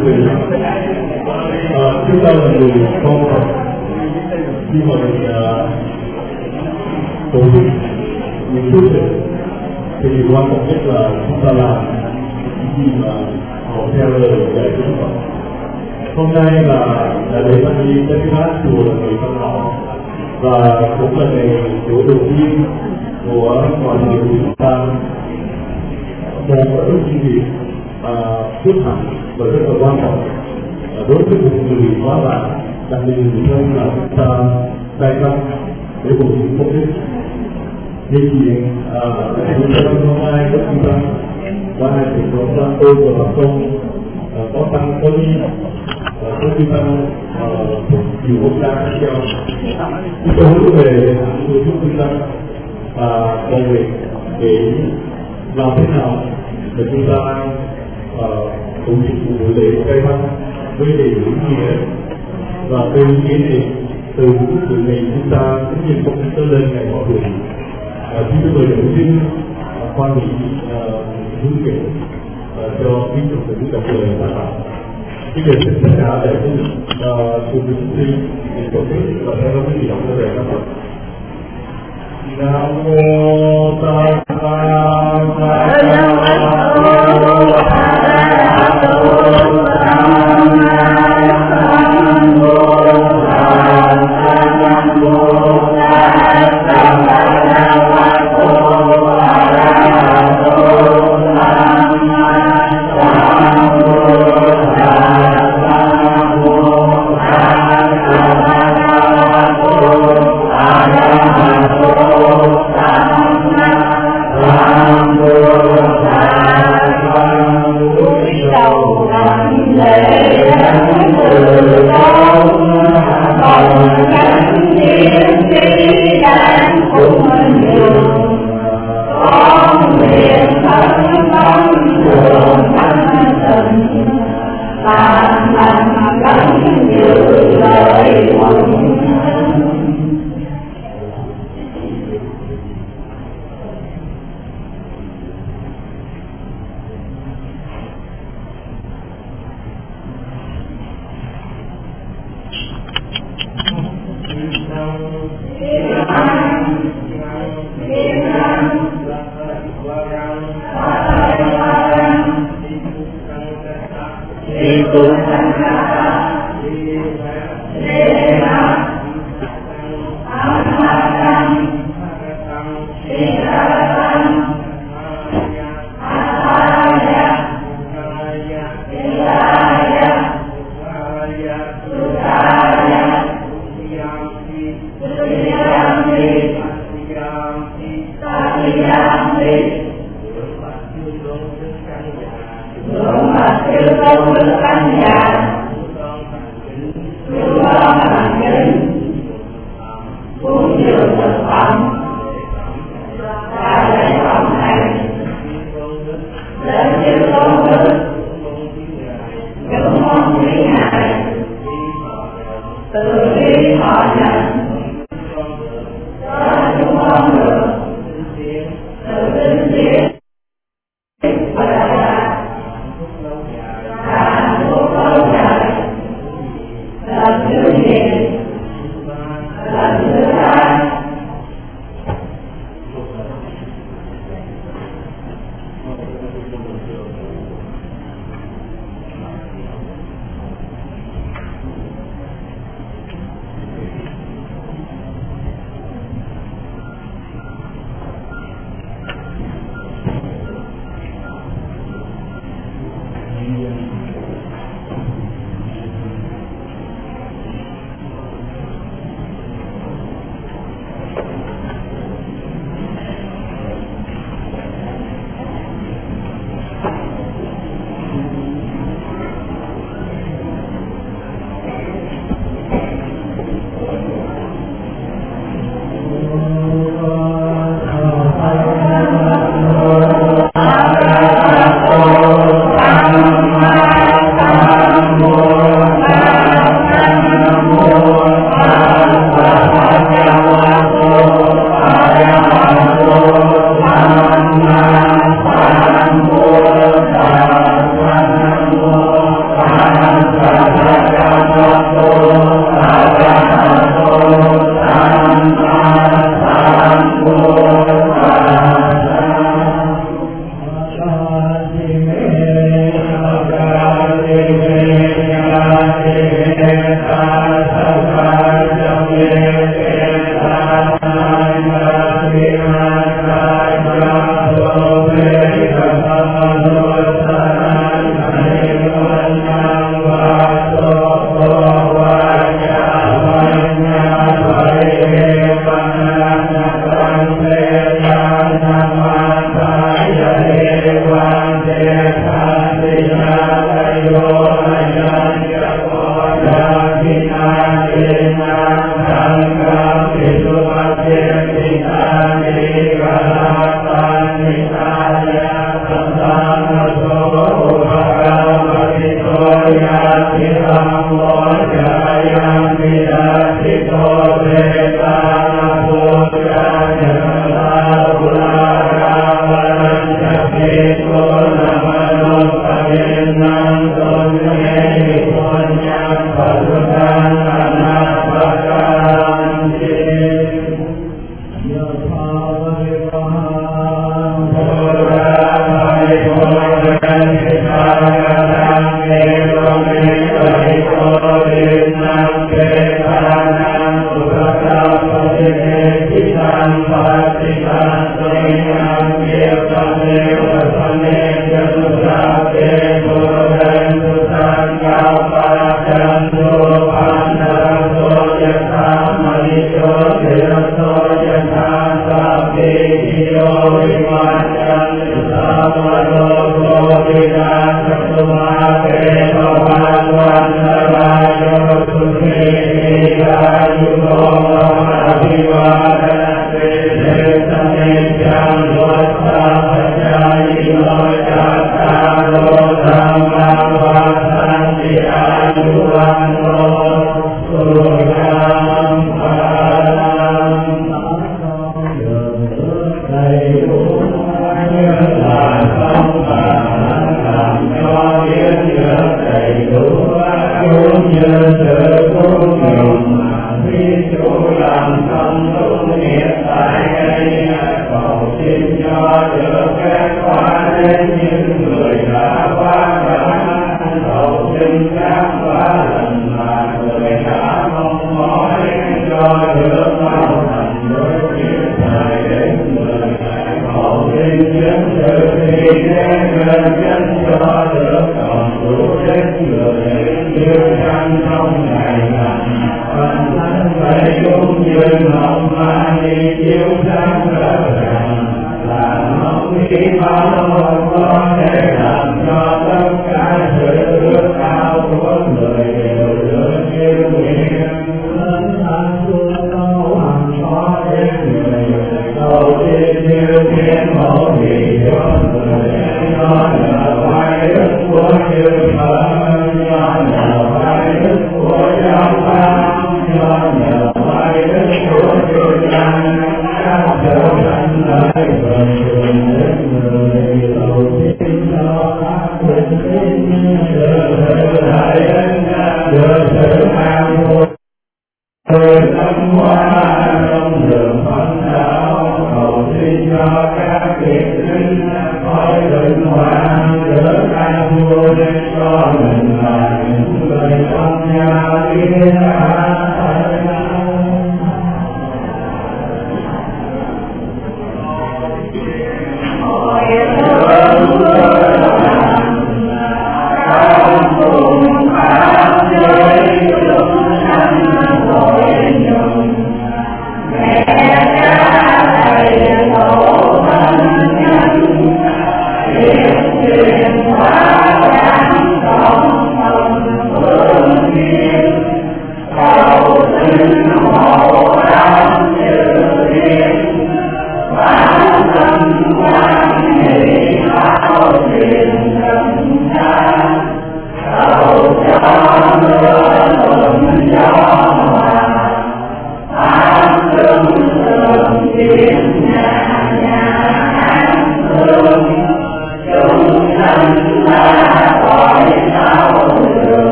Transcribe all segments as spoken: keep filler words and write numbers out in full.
vị, uh, chúng ta là người con Phật, khi mà mình uh, tổ chức những phước sự thì quan trọng nhất là chúng ta làm những gì mà họ theo lời dạy của Đức Phật. Hôm nay là là lễ Tăng Ni Tế Phát chùa là ngày Tân Họ và cũng là ngày chủ đầu tiên của mọi người của chúng ta. Một là rất chuyên nghiệp, phước hạnh và rất là quan trọng đối với một người hóa lạc, đặc biệt người thân là chúng ta tay tâm để cùng những mục đích. Nhân diện chúng ta hôm nay rất quan tâm qua hai sự cộng tăng tôi và bà công có tăng có đi có đi tăng nhiều quốc gia khác nhau. Chúng tôi hướng về người chúng chúng ta công việc để làm thế nào để chúng ta tổ chức một buổi lễ khai thác với đầy đủ nghĩa, và từ nghĩa này từ sự này chúng ta cũng như công tác lên ngày mọi người. Chúng tôi đầu tiên quan điểm hướng dẫn cho quý Phật tử đọc lời và đạo. Bây giờ xin tất cả để cùng với chúng tôi để tổ chức và theo đó quý vị đọc lời các Phật. Nam mô Tát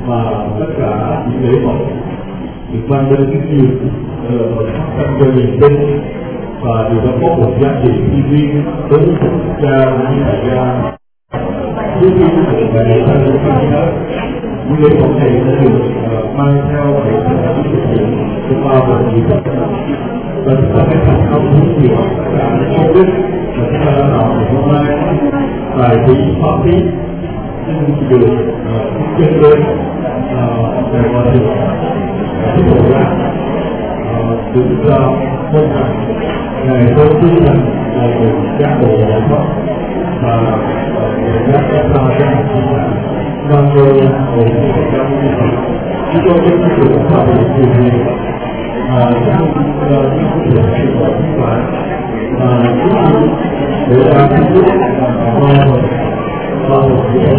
mà tất cả những lễ hội được mang đến cái nhiều phát sinh cho niềm tin và điều đó có một giá trị riêng đối với một quốc gia như đại gia. Trước khi thực hiện lễ hội của chúng ta, những lễ hội này đã được mang theo để thực hiện của bao gồm nhiều cách và chúng ta phải thành công rất nhiều tất cả những mục đích mà chúng ta đã làm ngày hôm nay. Tại vì pháp lý được trên lên để mà được tiếp tục ra được ra mong rằng ngày tôi tin rằng là một cán bộ giải thoát và người giác đã ra cho một chúng ta mang đôi ổn định của các nguyên phẩm. Chúng tôi sẽ tiếp tục phát triển điều này trong những cuộc sự của chúng ta và chúng tôi để ra tiếp tục và và một điều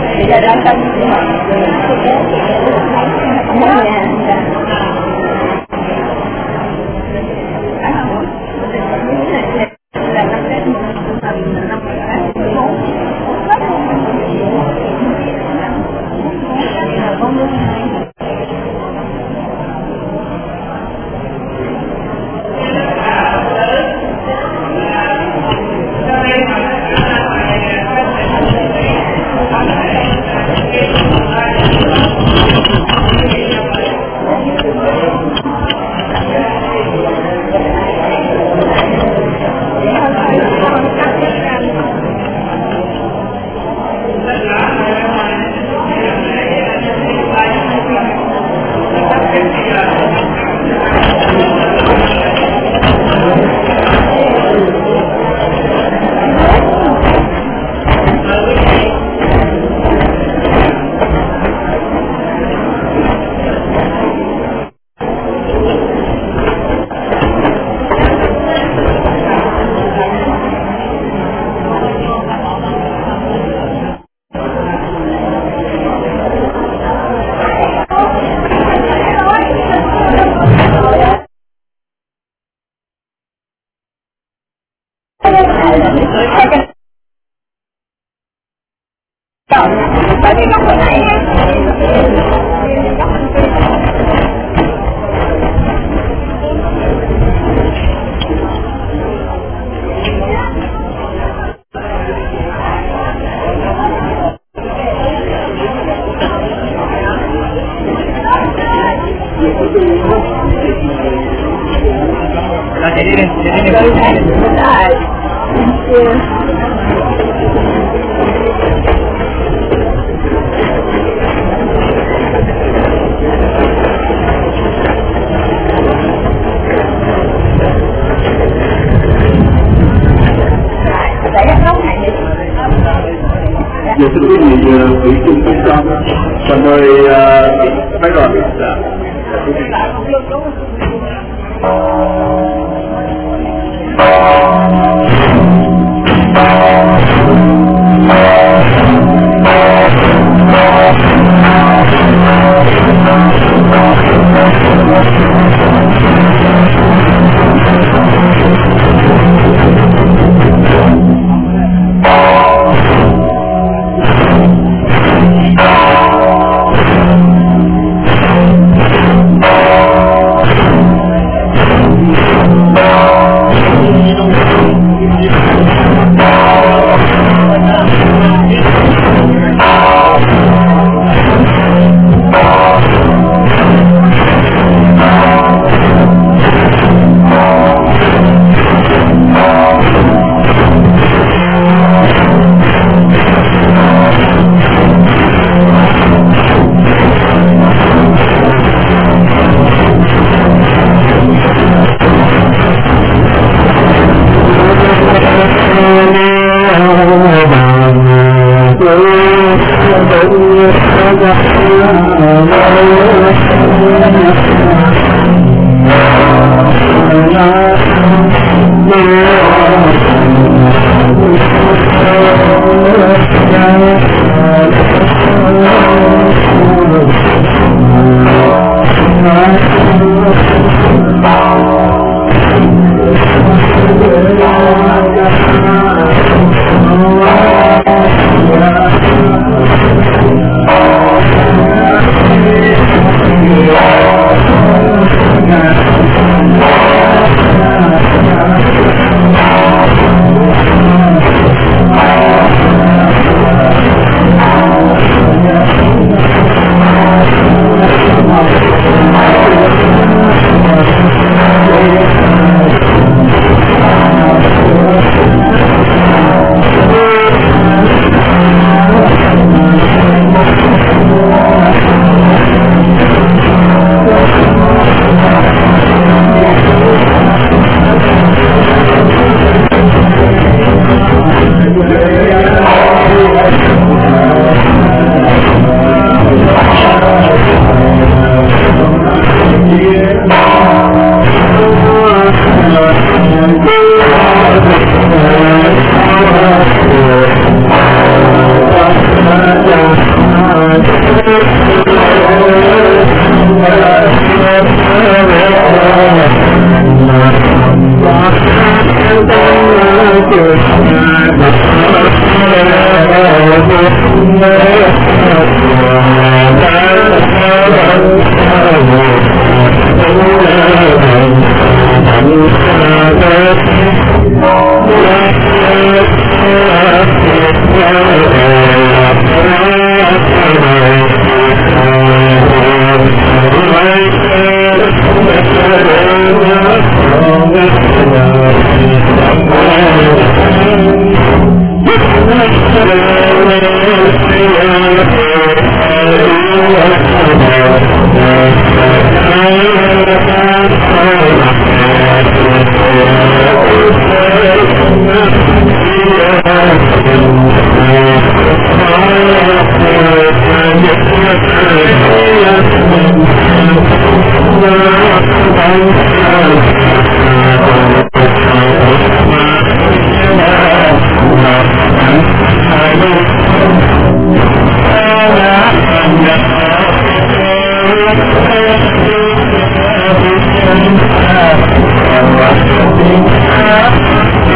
bây giờ đang tâm ở nhà. Bởi vì góc hồi nãy Rồi chạy đi đi, chạy đi đi. Rồi. Giờ xin quý vị ủy chung trung tâm và mời phái đoàn biên tập.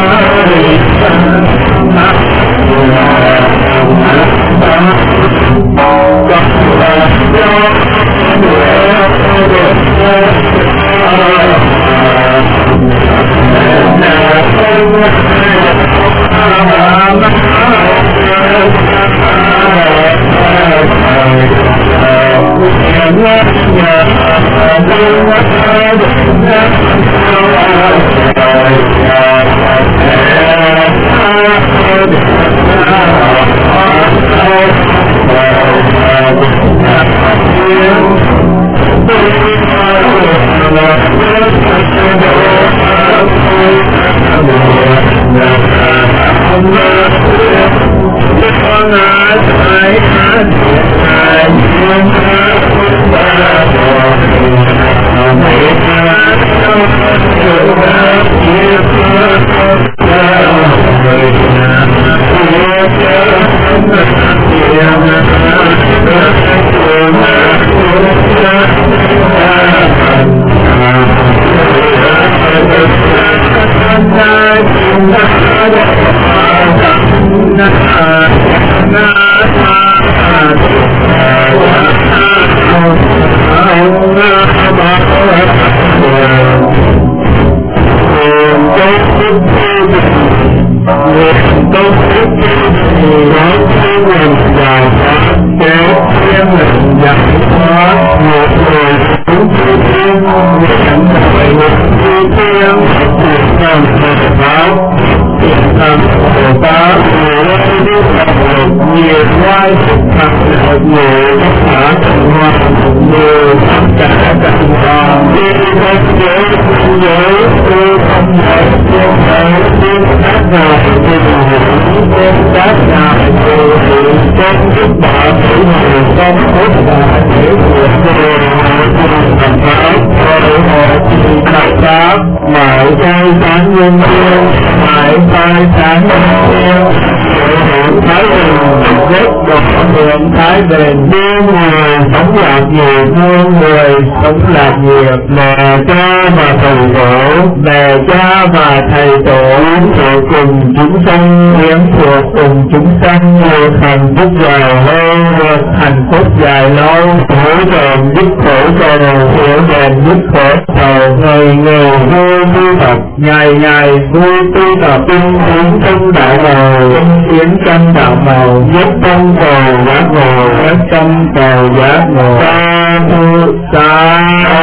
Mẹ cha và thầy tổ, mẹ cha và thầy tổ thuộc cùng chúng sanh, hiếm thuộc cùng chúng sanh được hạnh phúc dài lâu, được hạnh phúc dài lâu, hiểu đèn dứt khổ sầu, hiểu đèn dứt khổ sầu, ngày ngày vui tu tập, ngày ngày vui tu tập, tinh tiến tâm đạo màu, tinh tiến tâm đạo màu, nhất tâm cầu giác ngộ, nhất tâm cầu giác ngộ. Sa thu sa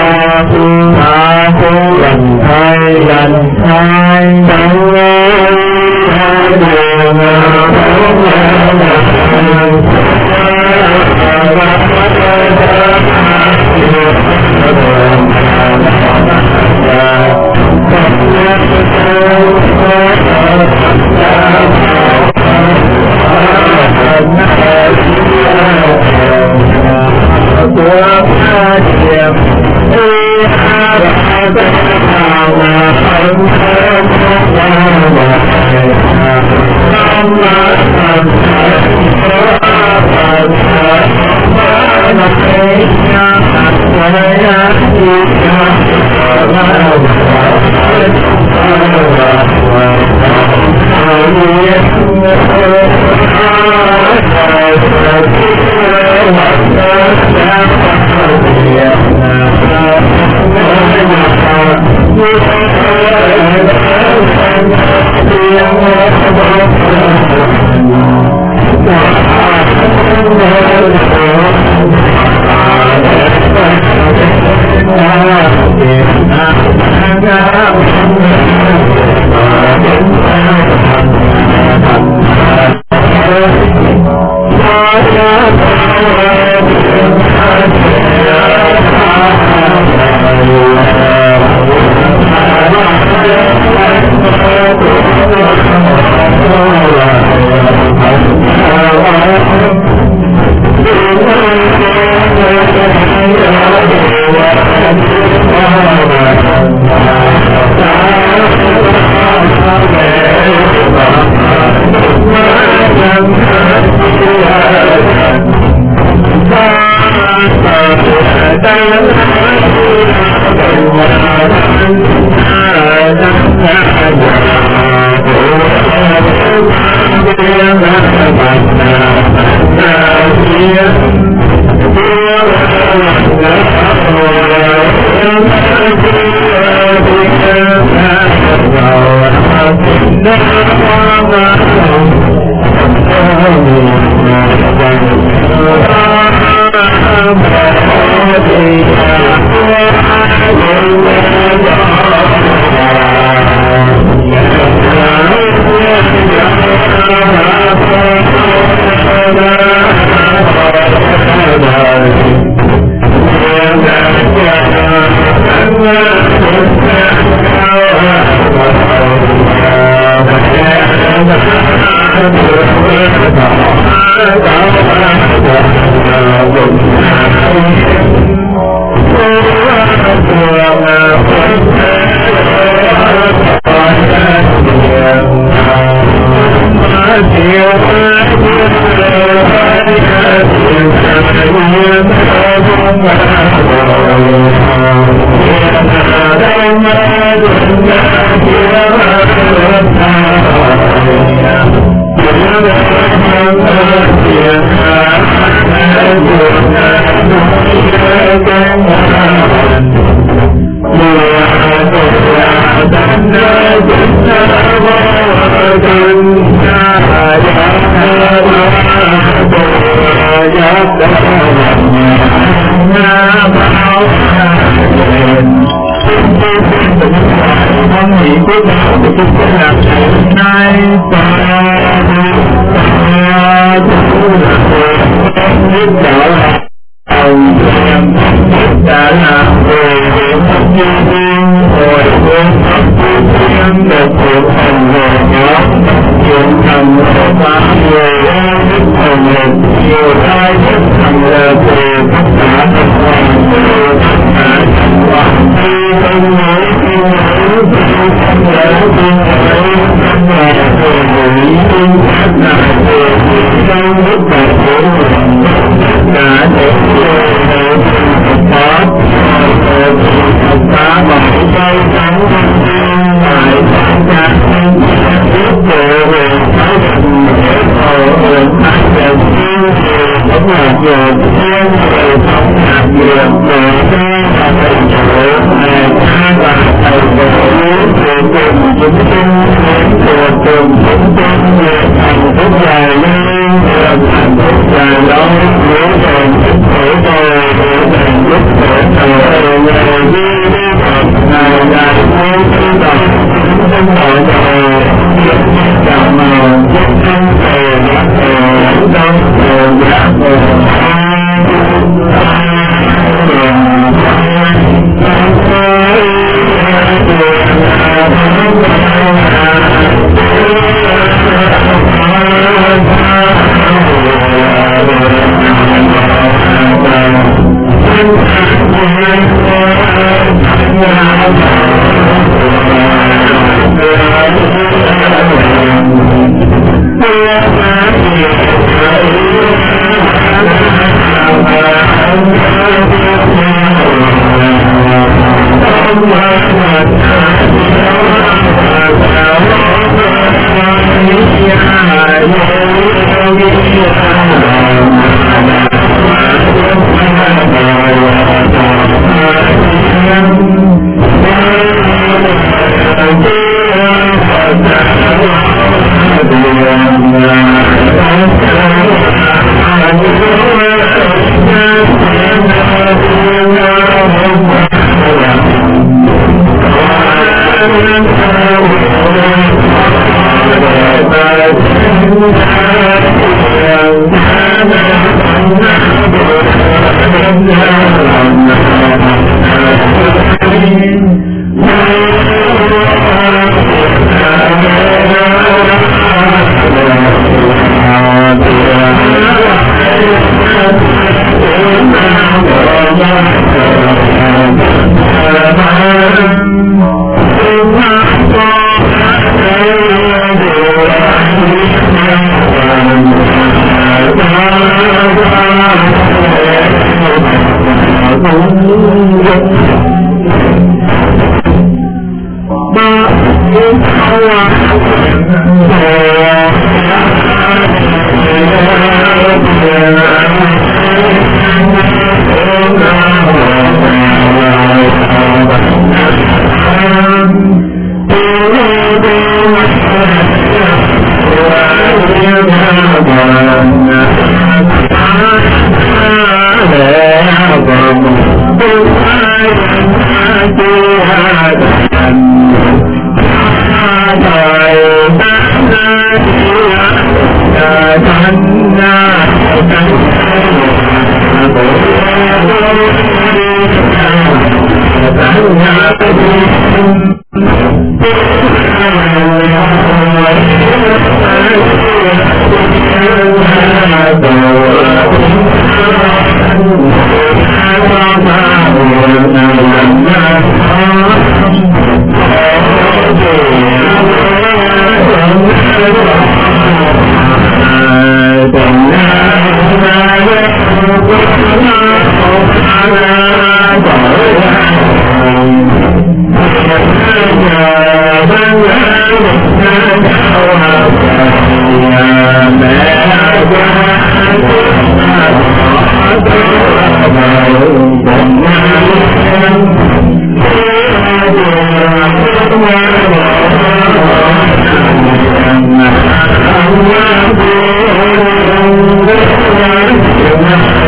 thu sa thu lần thay lần thay đau đường Hãy subscribe cho kênh Ghiền Mì Gõ để không bỏ lỡ những video hấp dẫn. không nghĩ quyết đạo thì chúng sẽ làm ngày nay ta biết đạo là ông em đã làm về không như riêng rồi quên em được thuộc thành về nó chuyện thành của ta người biết thành một nhiều ai biết thành là về tất cả tất cả tất cả tất cả không nói khi nói không lẽ không phải không là về lý không phát là về trong lúc mà khổ mình đã để rồi Phật Phật phá bảy cây trắng lại sáng ra biết về về sáu phần ở ở hai giờ cũng là giờ thiên về không làm việc về ra là thầy chỗ này ta là thầy chỗ về cùng chúng sinh về cùng chúng sinh về thành phúc dài lên về thành phúc dài lâu nếu về thích khổ rồi để thành lúc khổ rồi về đi ngày ngày mỗi khi đọc chúng sinh hội đời chào màu chúng sinh về giác về đông về giác về Thank you.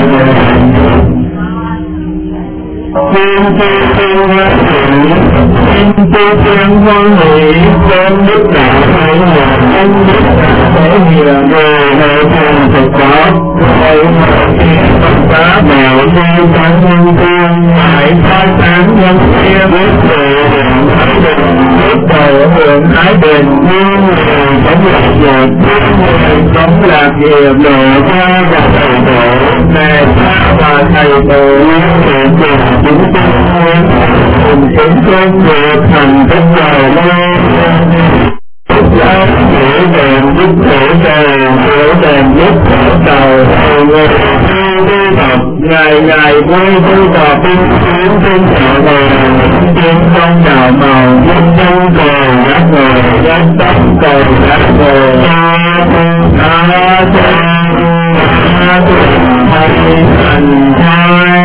Thiên tư thiên hoa hỷ, thiên tư thiên hoa hỷ, trên đức đạo hãy nhờ trên đức đạo thể hiện người hệ thành Phật Pháp, rồi mà thiên Phật Pháp đạo đi sáng nhân thiên, hãy khai sáng nhân thiên, biết sự hiện thái bình, biết đầu hưởng thái bình, nhưng người sống lạc diệt, người sống lạc diệt lộ ra và thầy tổ, mẹ cha và thầy tổ, hiện tiền chúng sinh nguyên, cùng chúng sinh được thành tất giàu lên. Giác hiểu đèn giúp khổ đầu, hiểu đèn giúp khổ đầu, người tu tập ngày ngày vui tu tập tinh tiến tinh đạo màu, tinh trong đạo màu, tinh trong cầu giác ngồi, giác tâm cầu giác ngồi. A Di Đà Phật, Thầy thành thai,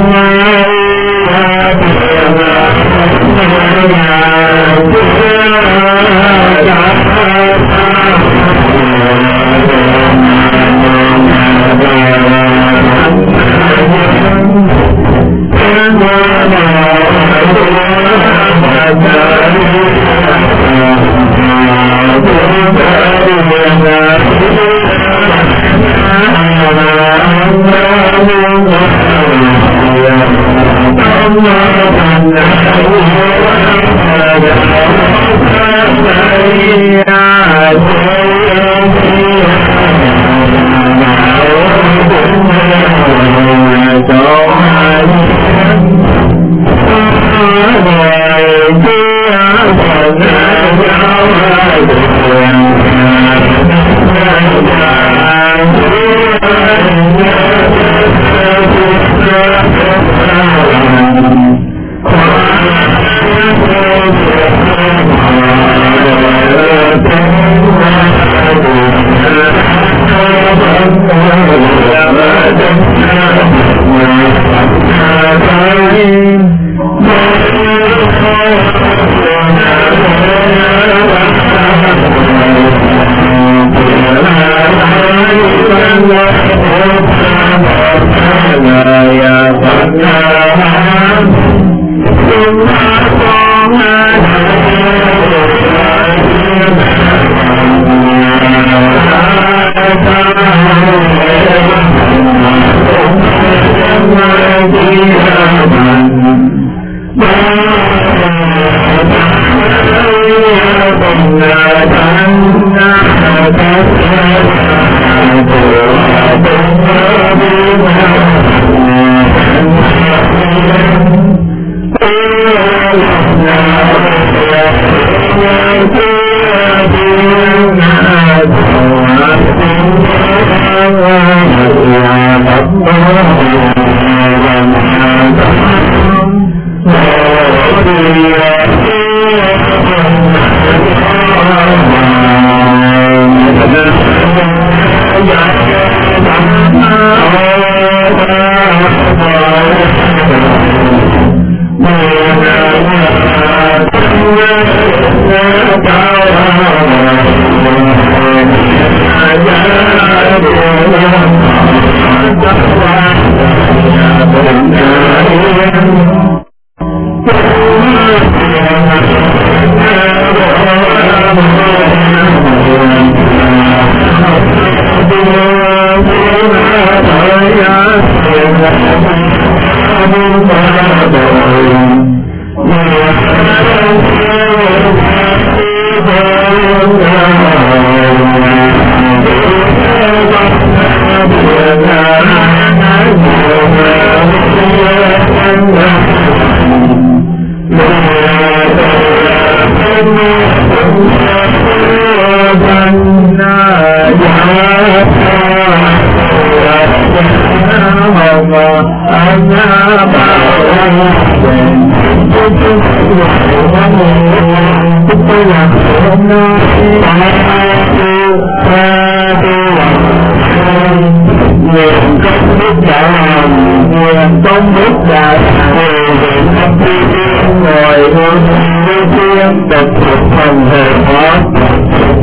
nguyện công đức đạo hồng, nguyện công đức đạo hồng, nguyện công đức ngồi hương thiên tập thuộc phần hệ pháp.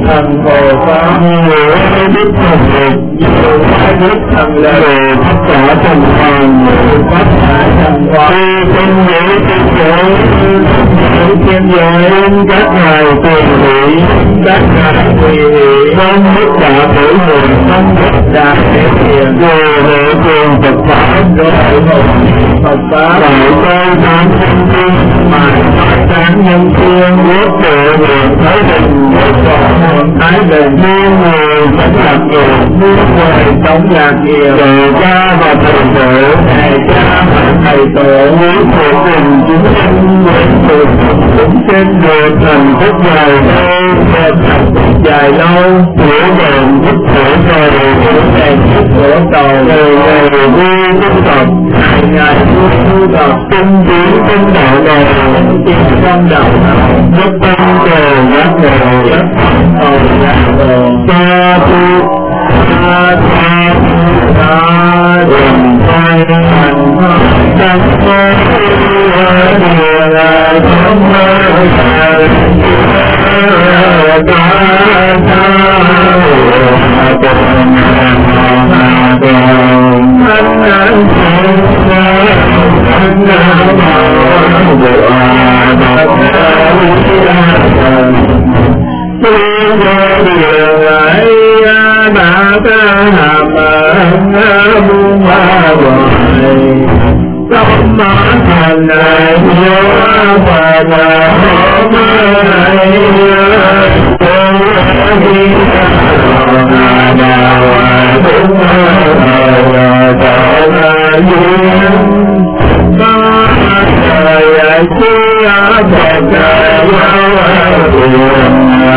thần Bồ Tát, nhiều đức thần Phật, nhiều đức thần lệ, tất cả thần hoàng, tất cả thần hoàng, trên giới trên giới, trên giới các ngài tùy hỷ, các ngài tùy hỷ, không tất cả tuổi người, không tất cả thể hiện, rồi hệ truyền Phật pháp, rồi hệ Phật pháp, rồi tôi sáng nhân thiên, mà sáng nhân thiên, quốc độ nguyện Thái Bình, quốc độ nguyện Thái Bình, muôn người sống lạc nghiệp, muôn người sống lạc nghiệp, rồi cha và thầy tổ, thầy cha và thầy tổ, quý phụ tình chúng sinh, nguyện phụ chúng sinh được thành phúc dài lâu, được thành phúc dài lâu, hiểu đèn thích khổ cầu, hiểu đèn thích khổ cầu, ngày ngày vui tu tập, ngày ngày vui tu tập, tinh tiến trong đạo này, tinh tiến trong đạo này, rất tăng cầu giác ngộ, rất tăng cầu giác ngộ, sa thu, sa sa sa đừng thay thành thành thành địa là không mơ ta ta Tâm mã thành này nhớ và là hôm nay tôi đi hà đào đúng là tạo ra duyên ba trời chi Phật giáo tiền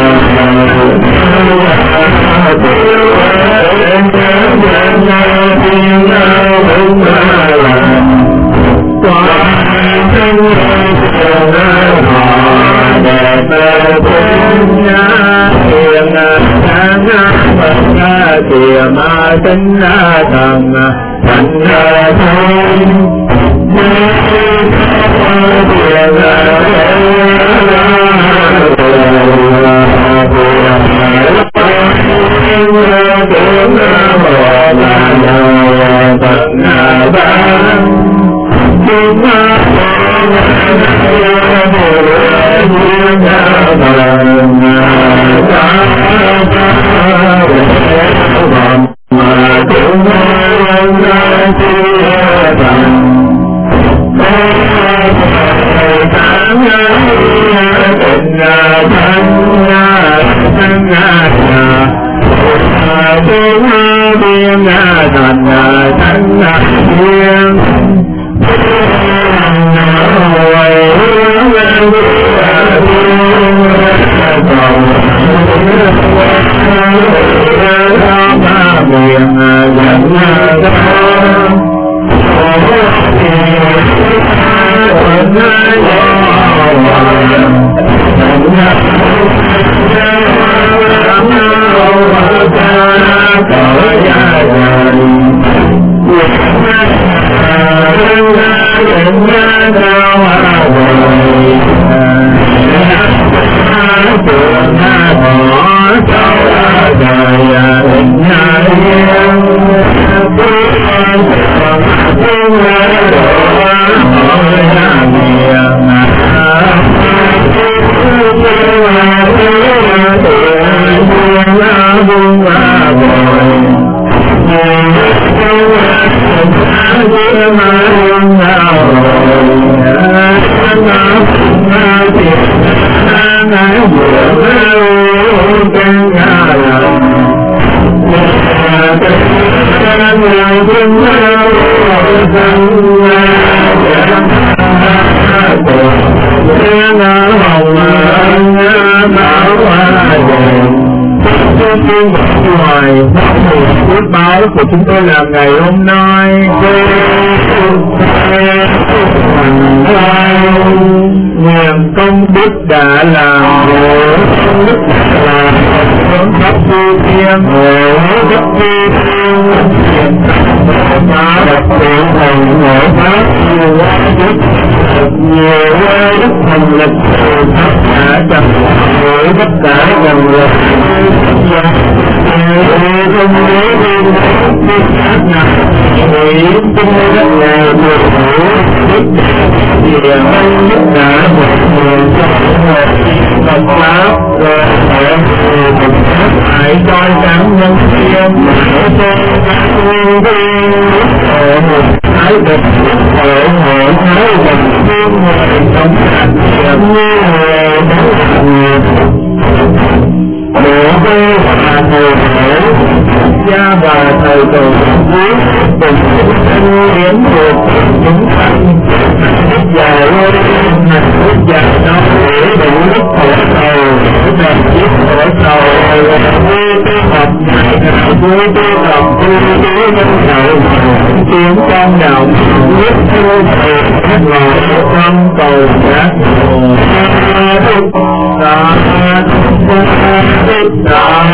kìa ma tính thần thành thôi của chúng tôi là ngày hôm nay nguyện công đức đã làm rồi đức làm hướng pháp tu thiên rồi đức tu thiên hiện phá đập tượng thần hội pháp tu quá đức thật nhiều đức thành lực từ tất cả trần với tất cả dòng lực không nhớ đến tất cả nào vì tinh rất là được đức thì anh tất cả một người trong một Phật pháp rồi phải Phật pháp phải coi cảm nhân thiên phải cho các nguyên viên ở một thái cực ở hội thái cực thiên người trong hạt nghiệp như người đáng hạt nghiệp Bộ quê và thầy tổ gia và thầy tổ quý cùng chúng sinh hiến thuộc chúng sanh dài luôn hạnh phúc dài lâu để đủ lúc khổ sầu để chiếc khổ sầu vui tôi học ngày nào vui tôi học vui tôi nhân hậu tiếng con đạo biết thương thầy các ngồi trong cầu giác ngồi thức ta thức ta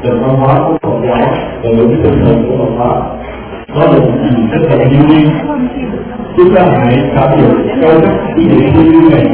nền văn hóa của Phật giáo và đối với tinh thần của Phật pháp. Đó là một gì rất là thiêng liêng. Chúng ta hãy cảm nhận câu cách ý nghĩa thiêng liêng này.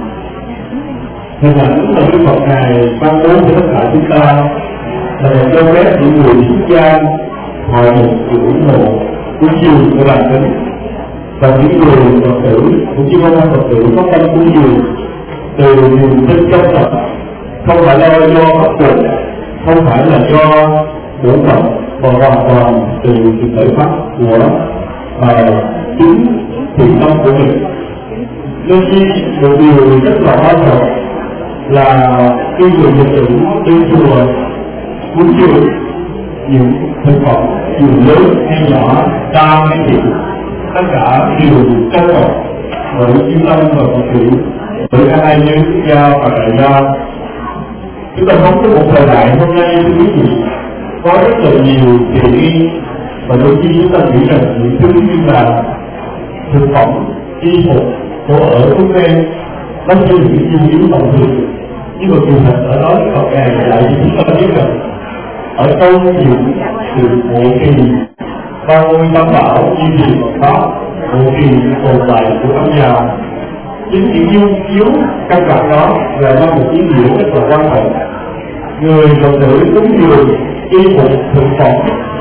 Hình ảnh là Đức Phật Ngài ban bố cho tất cả chúng ta là một dấu vết những người xuất gia họ một sự ủng hộ của chiều của bản tính, và những người Phật tử cũng như công an Phật tử có tâm của nhiều từ niềm tin trong Phật, không phải là do bắt buộc, không phải là do bổn phận, mà hoàn toàn từ sự khởi phát của uh, chính thiện tâm của mình. Nên khi một điều rất là quan trọng là khi người Phật tử đến chùa cúng dường những thực phẩm dù lớn hay nhỏ, đa hay thiện, tất cả đều trân trọng bởi chuyên tâm và Phật tử, bởi các hai nhân quốc gia và đại gia. Chúng ta sống trong một thời đại hôm nay thưa quý vị có rất là nhiều tiện nghi, và đôi khi chúng ta nghĩ rằng những thứ như là thực phẩm, y phục, chỗ ở, thuốc men nó như những nhu yếu thông thường, nhưng mà kỳ thật ở đó Phật Ngài lại cho chúng ta biết rằng ở trong những sự hộ trì ba ngôi tam bảo duy trì Phật pháp, hộ trì tồn tại của âm nhạc, chính những nhu yếu căn bản đó là mang một ý nghĩa rất là quan trọng. Người Phật tử cúng dường y phục, thực phẩm,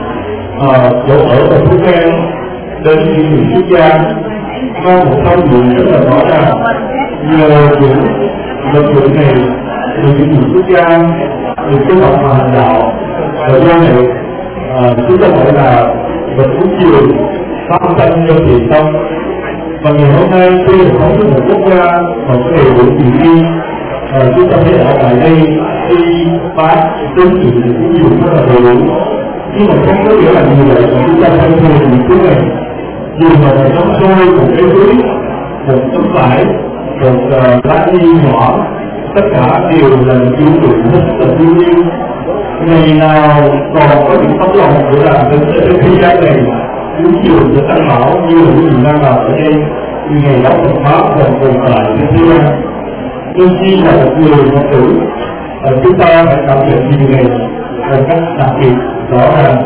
chỗ ở và thuốc men đến những người xuất gia mang một thông điệp rất là rõ ràng. Nhờ những lực lượng này, từ những người xuất gia, từ cái học mà hành đạo, và do này chúng ta gọi là vật cúng dường phát sanh cho thiện tâm. Và ngày hôm nay khi mà có một quốc gia mà có đầy đủ thiện nghi, chúng ta thấy ở tại đây khi bác đến sự cúng dường rất là đầy đủ, nhưng mà không có nghĩa là như vậy mà chúng ta phải thường những thứ này. Dù mà một tấm xôi, một cái túi, một tấm vải, một uh, lá ly nhỏ, tất cả đều là những biểu tượng rất là thiêng liêng. Ngày nào còn có những tấm lòng của làm đến trên thế gian này cúng dường cho Tăng Bảo như là những gì đang làm ở đây, như ngày đó Phật pháp còn tồn tại trên thế gian. Đôi khi là một người Phật tử, uh, chúng ta phải cảm nhận điều này một cách đặc biệt rõ ràng.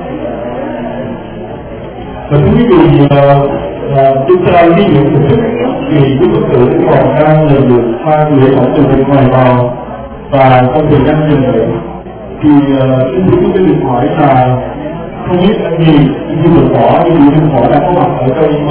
Và thưa quý vị, chúng ta ví dụ một chút vì cái Phật tử còn đang lần lượt mang lễ phẩm từ bên ngoài vào, và trong thời gian dần nữa thì chúng tôi cũng được hỏi là không biết anh gì như được bỏ như được bỏ đang có mặt ở trong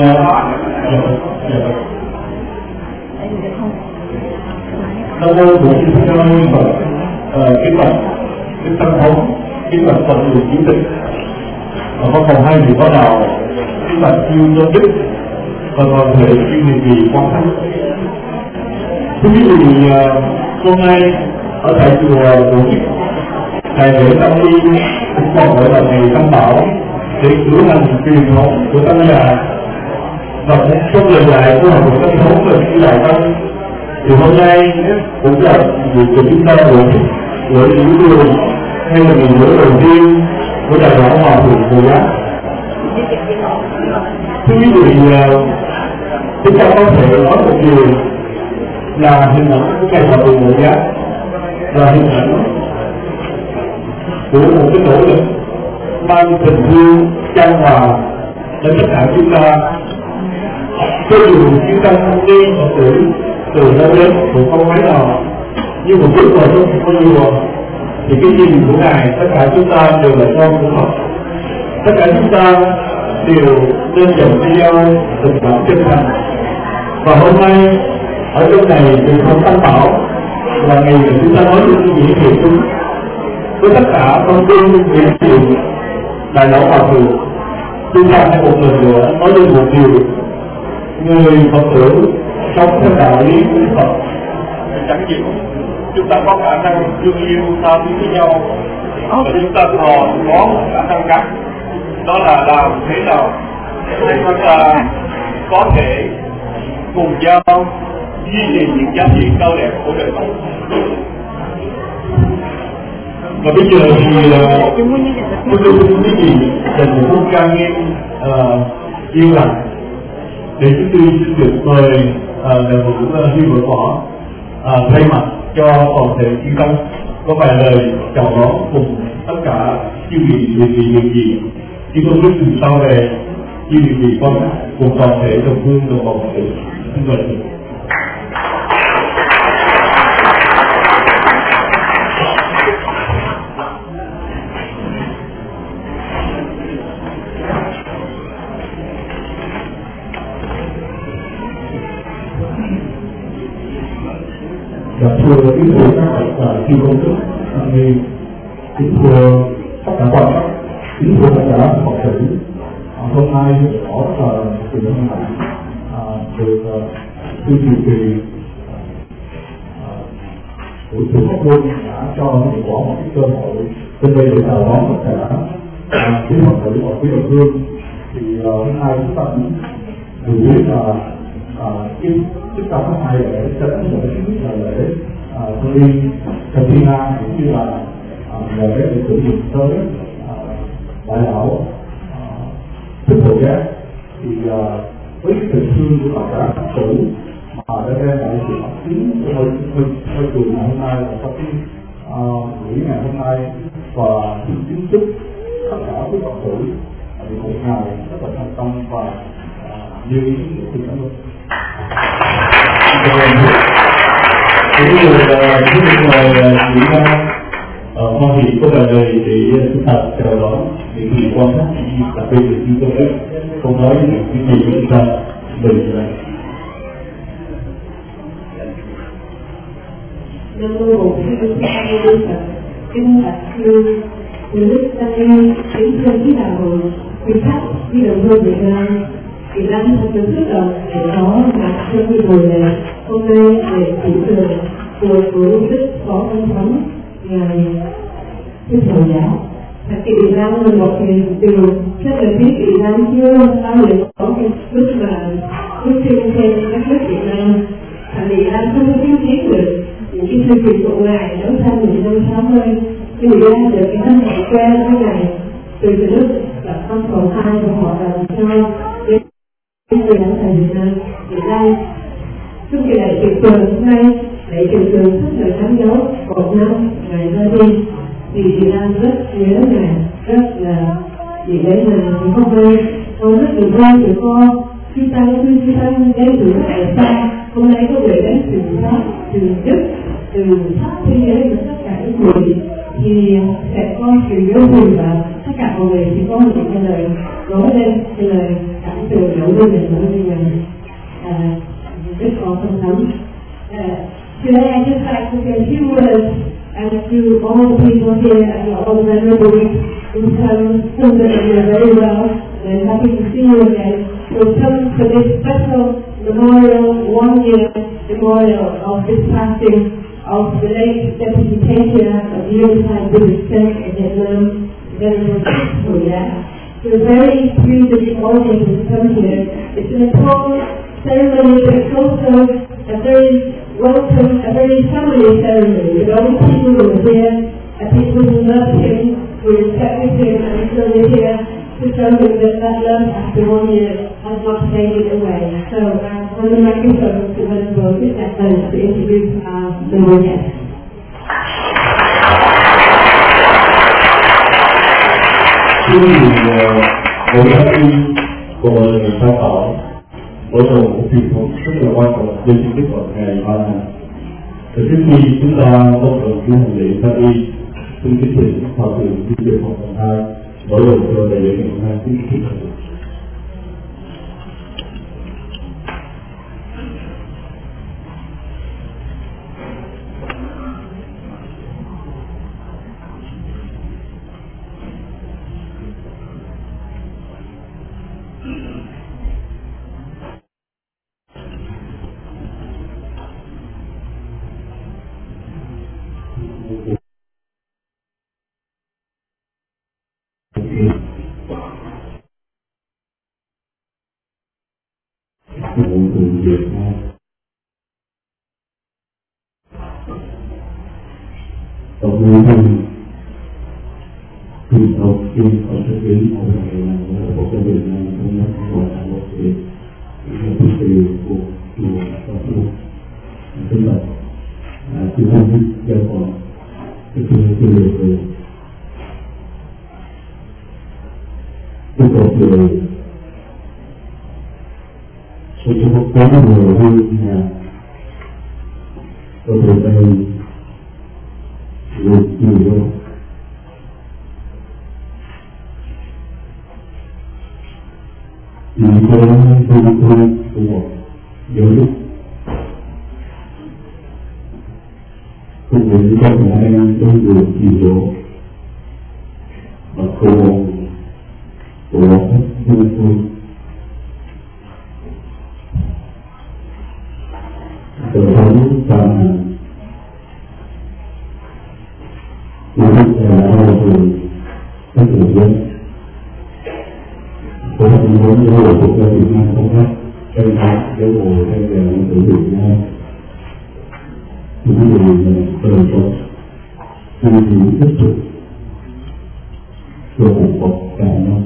Nam mô Bổn Sư Thích Ca Mâu Ni Phật. Cái tập cái tăng thống cái tập Phật được chủ tịch và có còn hai vị có đạo cái tập siêu do đức và còn thể siêu vị vị quan thánh. Thưa quý vị, hôm nay ở tại chùa Bồ Đức, ngày lễ Tam Ni cũng còn gọi là ngày Tam Bảo để cử hành truyền thống của Tăng Già, và trong lời dạy của Học Tăng Thống và Sư Đại Tăng thì hôm nay cũng là việc của chúng ta buổi buổi những người hay là ngày lễ đầu tiên của Đại Lão Hòa Thượng Bồ Giác. Thưa quý vị, chúng ta có thể nói một điều là hình ảnh của Ngài Hòa Thượng Bồ Giác là hình ảnh của một cái nỗ lực mang tình thương chan hòa đến tất cả chúng ta. Cho dù chúng ta không đi Phật tử từ đâu đến cũng không mấy nào, nhưng mà bước vào trong một con chùa thì cái nhìn của Ngài tất cả chúng ta đều là con của Phật. Tất cả chúng ta đều nên dành cho nhau tình cảm chân thành. Và hôm nay ở trong này thì không Tăng Bảo là ngày chúng ta nói những nghĩa thiện chung với tất cả con tin niệm thiện Đại Lão Hòa Thượng. Chúng ta hãy một lần nữa nói lên một điều: người Phật tử sống theo đạo lý của Phật chẳng chịu chúng ta có khả năng thương yêu tha thứ với nhau, và chúng ta còn có một khả năng khác, đó là làm thế nào để chúng ta có thể cùng nhau duy trì những giá trị cao đẹp của đời Phật. Và bây giờ thì tôi xin quý vị dành một phút ca nghiêm yêu lành để chúng tôi xin được mời đại hữu Huy Vợ Võ thay mặt cho toàn thể chư tăng có vài lời chào đón cùng tất cả chư vị vị vị vị vị khi tôi biết từ sau về chư vị vị con cùng toàn thể đồng hương đồng bào Phật tử. Xin mời. Dạ thưa quý vị các bạn và chư công đức anh em, kính thưa tất cả quan khách, kính thưa tất cả Phật tử. Hôm nay có rất là sự hân hạnh được sư trụ trì của chùa Pháp Luân đã cho mình có một cái cơ hội trên đây để chào đón tất cả quý Phật tử và quý đồng hương. Thì hôm nay chúng ta cũng được biết là cái chúng ta có hai lễ tránh lễ thứ nhất là lễ Hương Liên Katina cũng như là lễ để sử dụng tới đại lão Thích Phổ Giác. Thì với tình thương của tất cả các tử mà đã đem lại sự phát triển của ngôi ngôi chùa ngày hôm nay là sau cái buổi ngày hôm nay, và xin kính chúc tất cả quý Phật tử một ngày rất là thành công và như ý của cảm ơn. Cái người chúng tôi mời chị Hoa Thị có vài lời để chúng ta chào đón để kỳ quan sát đặc biệt là chúng tôi không nói những cái gì của chúng ta mình này. Nam mô Bổn Sư Thích Ca Mâu Ni Phật. Kính bạch sư Đức Tăng Ni, kính thưa quý đạo hữu, quý khách, quý đồng hương Việt Nam. Việt Nam thật sự rất là để có mặt trong cái buổi này hôm nay để chủ trường của của Đức Phó Văn Thắng ngài Thích Phổ Giác. Thật sự Việt Nam là một cái điều rất là biết Việt Nam chưa bao giờ có cái lúc mà lúc trên trên các nước Việt Nam thành Việt Nam không có chứng kiến được những cái chương trình của ngài đấu tranh những năm sáu mươi, nhưng Việt Nam được cái thân phận quen với ngài từ từ lúc là con cầu hai của họ làm cho đến người lãnh đạo Việt Nam. Việt Nam trong kỳ đại trực trường hôm nay đại trực trường rất là khám dấu một năm ngài ra đi, thì Việt Nam rất nhớ ngài, rất là vì đấy là hôm nay con rất được vui của con khi tăng khi khi tăng đến từ rất là xa. Hôm nay có người đến từ Pháp, từ Đức, từ khắp thế giới và tất cả những người thì sẽ có sự nhớ vui, và tất cả mọi người thì có những cái lời nói lên, cái lời cảm từ nỗi vui này nói với người rất có tâm lắm. Today I just like to say a few words and to all the people here and all the members who come so that we are very well and happy to see you again. So come to this special memorial, one year memorial of this passing of the late Deputy Patriarch of the Unified Buddhist Church in Vietnam, Venerable Thích Phổ Giác. We're very pleased that you've all able to come here. It's an important ceremony, but it's also a very welcome, a very family ceremony. With all the people who are here, and people who love him, who respect him, and still live here, to show him that that love after one year has not faded away. So, uh, on the microphone to Venerable Thích Phổ Giác to introduce our memorial guest. Quý vị bộ giáo viên của người ta tạo ở trong một truyền thống rất là quan trọng trên chính thức vào ngày ba tháng. Từ trước khi chúng ta bắt đầu tiến hành lễ pháp y, xin kính thỉnh hòa thượng Duy Đức Phật Hoàng Hai mở đầu cho đại lễ ngày hôm nay. Kính thỉnh hòa thượng. Việt Nam tổng bí thư truyền thống chuyên ở thực tiễn một ngày là một cái Việt Nam thống nhất của cả một việt là thực tiễn của chùa Pháp Luân. Kính bạch chư tôn đức cho còn cái cái cái cái cái cuộc đời sự cuộc sống người hơn nhà có thể đây được nhiều hơn những cái phương phương của giáo dục cùng với các nhà em trong được chỉ độ và cô của các phương phương từ thống và của các nhà em các người dân có những vấn đề của các Việt Nam không khác trong đó cái bộ cái về của Việt Nam những điều này từ đó tư duy tích cực cho một cuộc cả năm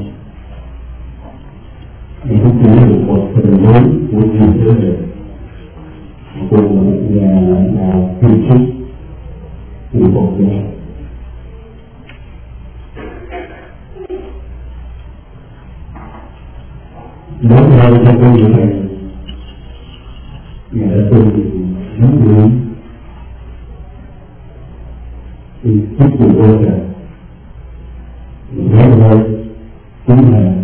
thì không chỉ là một cuộc phần lớn của nhiều thế hệ của một nhà lãnh đạo kiên trúc của quốc gia nói ra cho tôi như này nhà đã từng nắm vững thì chức của tôi là nói ra chính là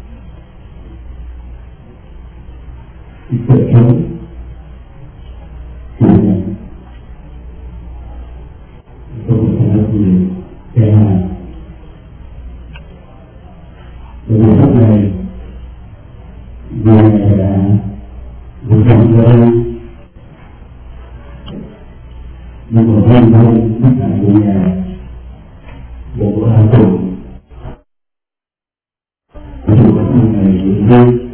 cái cuộc sống của mình tôi phải nói gì cái này bởi vì lúc này người đã được chọn ra nhưng mà riêng hơn tất cả người nhà bộ hai tuần của chủ các này riêng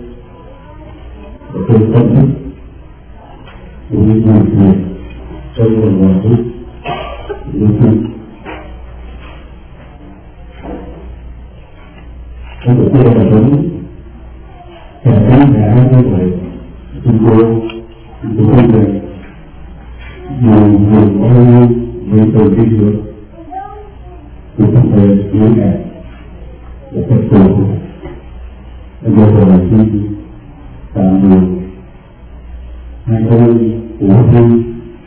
và tôi tâm thức của những người người trong một loạt thức lưu thức trong một kia là đúng cả khán giả như vậy chúng tôi chúng tôi không thể dù dùng bao nhiêu người từ đi được cũng không thể chứa ngại để các tổ bây giờ là khi tạm được hai ơi của thi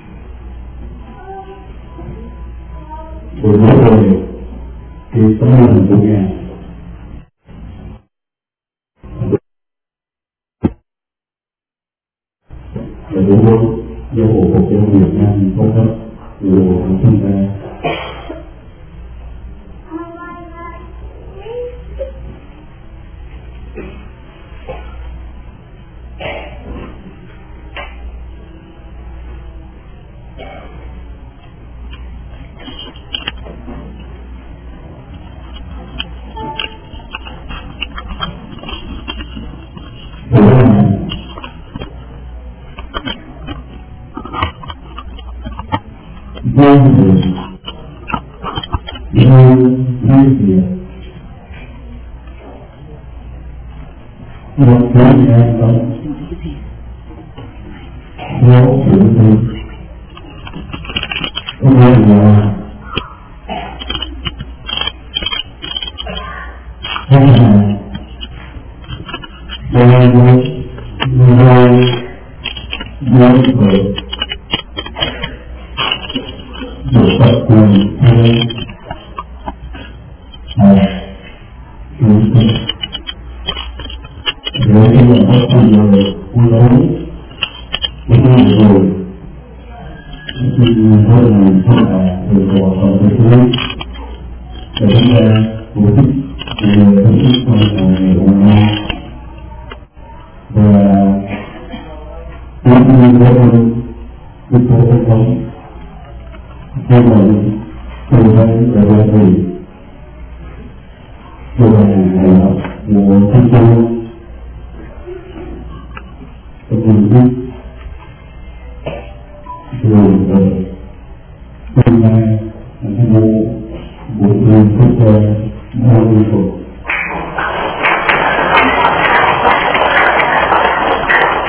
rồi nói rồi thì có lần của nhà và đúng không do bộ cuộc giao Việt Nam có cấp của bộ chúng ta dân người yêu hai việc một cái nhà đó có sự tình có nghĩa là hai là hai người người người người được tập quyền hay là chủ tịch để khi mà có con người con lớn những người rồi thì thôi là thôi là được bỏ vào cái thứ để chúng ta tổ chức về tổ chức con người hôm nay và những người có được tổ chức không nhưng mà tôi thấy là là gì tôi là là một cái tôi tôi nhìn biết rồi rồi tôi là cái bộ bộ người quốc gia bao nhiêu tuổi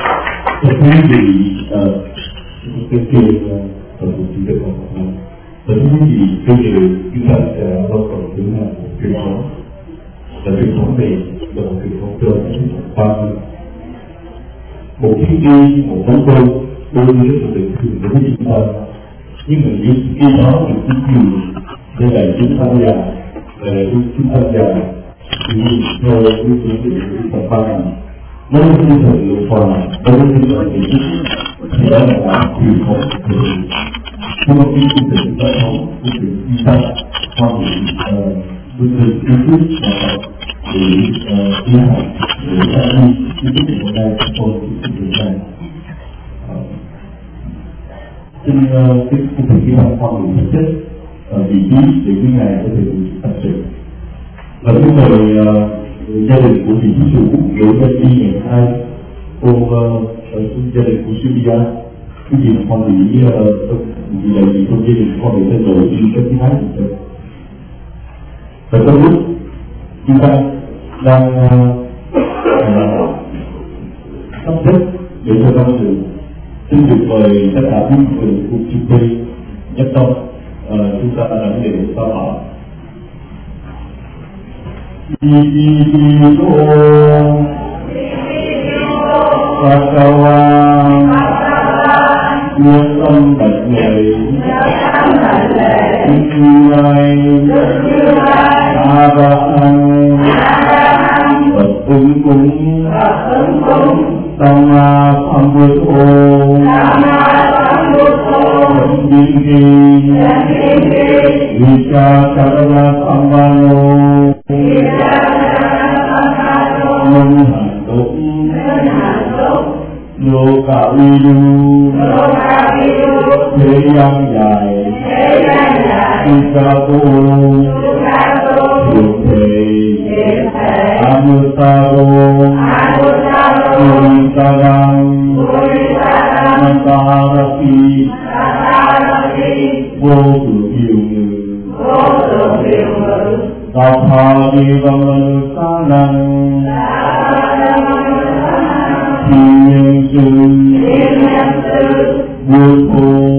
cái gì ở cái kia ở một trình độ học và thưa quý vị, bây giờ chúng ta sẽ bắt đầu với một truyền thống, là truyền thống này là một truyền thống trên văn một thiết đi một món cơm đôi rất là bình thường đối với chúng ta, nhưng mà những cái đó được cái gì đây là chúng ta già là chúng ta già thì theo cái chương trình của chúng ta văn nó là tinh thần lục hòa, nó là tinh thần nghệ thuật, thì đó là đã truyền thống của mình. Nhưng mà cái chương trình chúng ta có chương trình chúng ta qua những chương trình kiến thức và để tiến hành để phát huy cái chương trình hôm nay của tôi chương trình này. Trên cái chương trình kỹ thuật khoa học thực chất vị trí để cái ngày có thể tập sự. Và cái người gia đình của vị trí chủ đối với đi ngày hai cô gia đình của Sylvia cái gì mà con bị vì là gì trong gia đình con bị tên đổi đi cái thứ hai rồi. Và trong lúc chúng ta đang sắp xếp để cho con sự xin được mời tất cả những người cùng chung đây nhất tâm chúng ta đã để sao hỏi Ido Bhagavan Quyết tâm bạch lệ Đức Như Lai A Ba An Phật ứng cúng Tam Ma Tham Bồ Thô Phật Viên Kỳ Vicha Karana Sambhano Nông Hàn Đốc Lô Cả Uy Du Thế Giang Dài Vicha Tô Thượng Thể Amutaro Puritaram Natarati Vô Tử Kiều Ngự Đạo Tha Đi Văn Lân Sa Năng Thiên Nhân Sư Vô Thô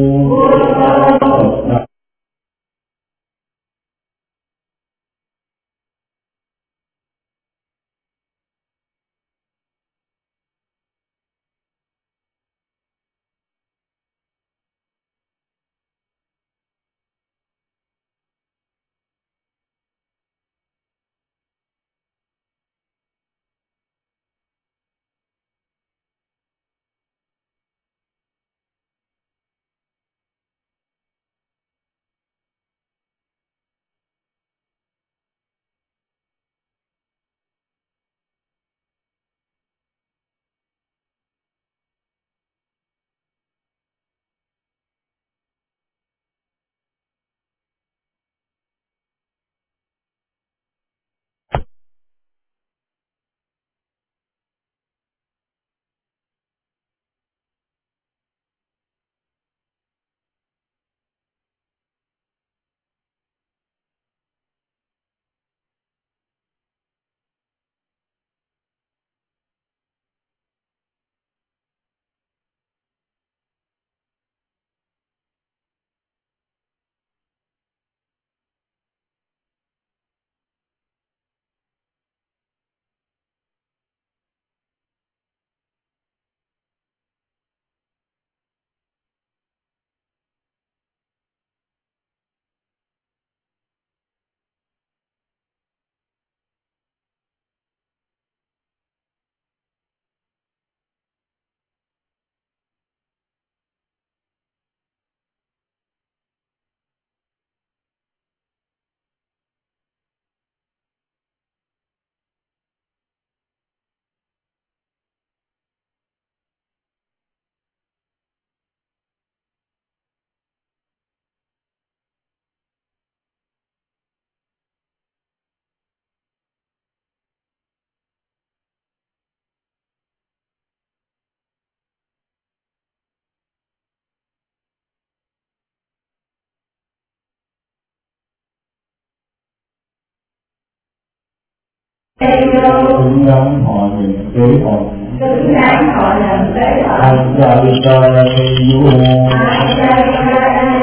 Xứng đáng họ những kế hồn Xứng đáng họ những kế hồn Anh ra đi ta ra đi vô Anh ra đi ta ra đi vô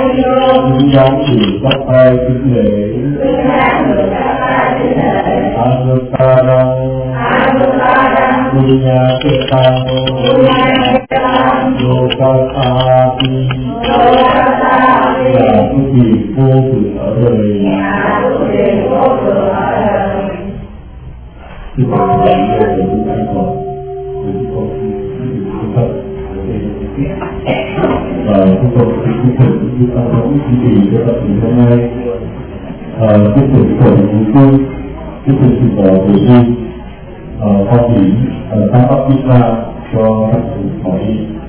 Những dòng thì các tay kính lễ Anutarang Punya Ketang Lokasati Là quý vị vô thường ở đời. Thì bạn là người của chúng ta còn Chúng ta không thật và chúng tôi sẽ tiếp tục chúng ta có những chương trình cho tập ngày hôm nay tiếp tục khởi nguồn cung tiếp tục sự bỏ bổ sung hoa kỳ tăng ấp chúng ta cho các sự hỏi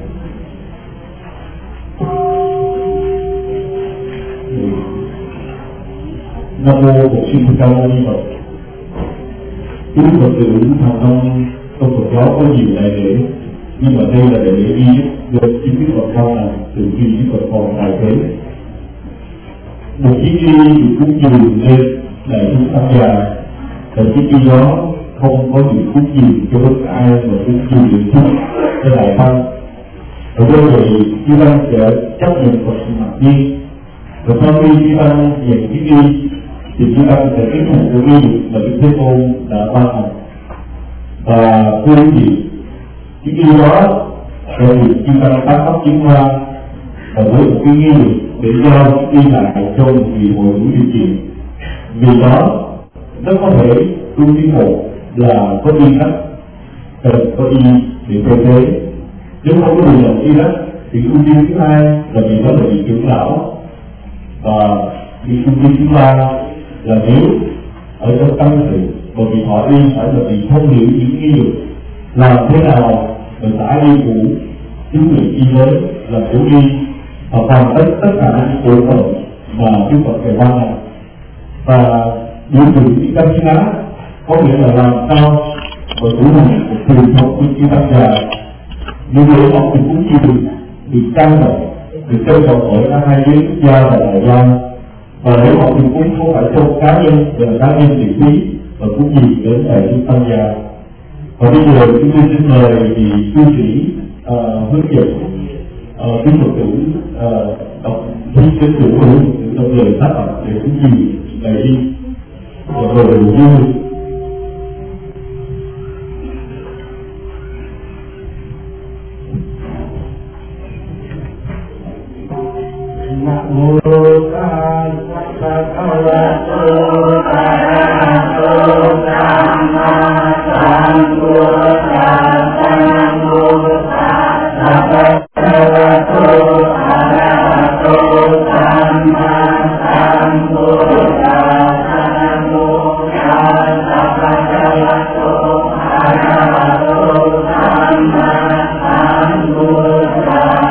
Nam mô Bổn Sư Thích Ca Mâu Ni Phật. Kính Phật tử hàng năm trong Phật giáo có nhiều đại lễ, nhưng mà đây là đại lễ duy nhất do chính Đức Phật Cao làm từ khi Đức Phật còn tại thế. Một chiếc ly được cúng dường lên đại chúng tham gia, và chiếc ly đó không có những cúng dường cho bất ai mà cúng dường được chút cho đại tăng. Và do vậy, Chư Tăng sẽ chấp nhận Phật sự mặc nhiên. Và sau khi Chư Tăng nhận chiếc ly, thì Chư Tăng sẽ tiếp tục của ly mà Đức Thế Tôn đã ban hành. Và thưa quý vị, cái yêu đó sẽ được Chư Tăng tác pháp chứng ra và với một cái nghi để cho đi lại cho một vị hội đủ điều kiện. Vì đó rất có thể tu thứ một là có y đất, cần có y để thay thế. Nếu không có điều động y đất thì tu tiên thứ hai là vì đó là vị trưởng lão, và vị tu tiên thứ ba là nếu ở trong tâm sự và vị họ đi phải là vị thông hiểu những nghi dục làm thế nào để tả đi cũ chứng nghiệm y mới là chủ đi và hoàn tất tất cả những bộ phận mà Đức Phật phải ban hành. Và điều chỉnh những căn chính có nghĩa là làm sao và chủ hành một truyền thống của chư Tăng già như vậy họ cũng cũng chịu được trang trọng được trân trọng ở cả hai giới quốc gia và đại gia. Và nếu họ cũng cũng không phải trong cá nhân và cá nhân vị trí và cũng gì đến đại chúng Tăng già. Và bây giờ chúng tôi xin mời vị cư sĩ uh, hướng dẫn uh, kính Phật tử uh, đọc thi kính chủ của Phật tử trong lời tác phẩm để cũng gì đại đi và lời vui. Nam mô Tát Sa Ca Wa Tô Arahato Samma Sambuddhassa. Nam mô Tát Sa Ca Wa Tô Arahato Samma Sambuddhassa. Nam mô Tát Sa Ca Wa Tô Arahato Samma Sambuddhassa.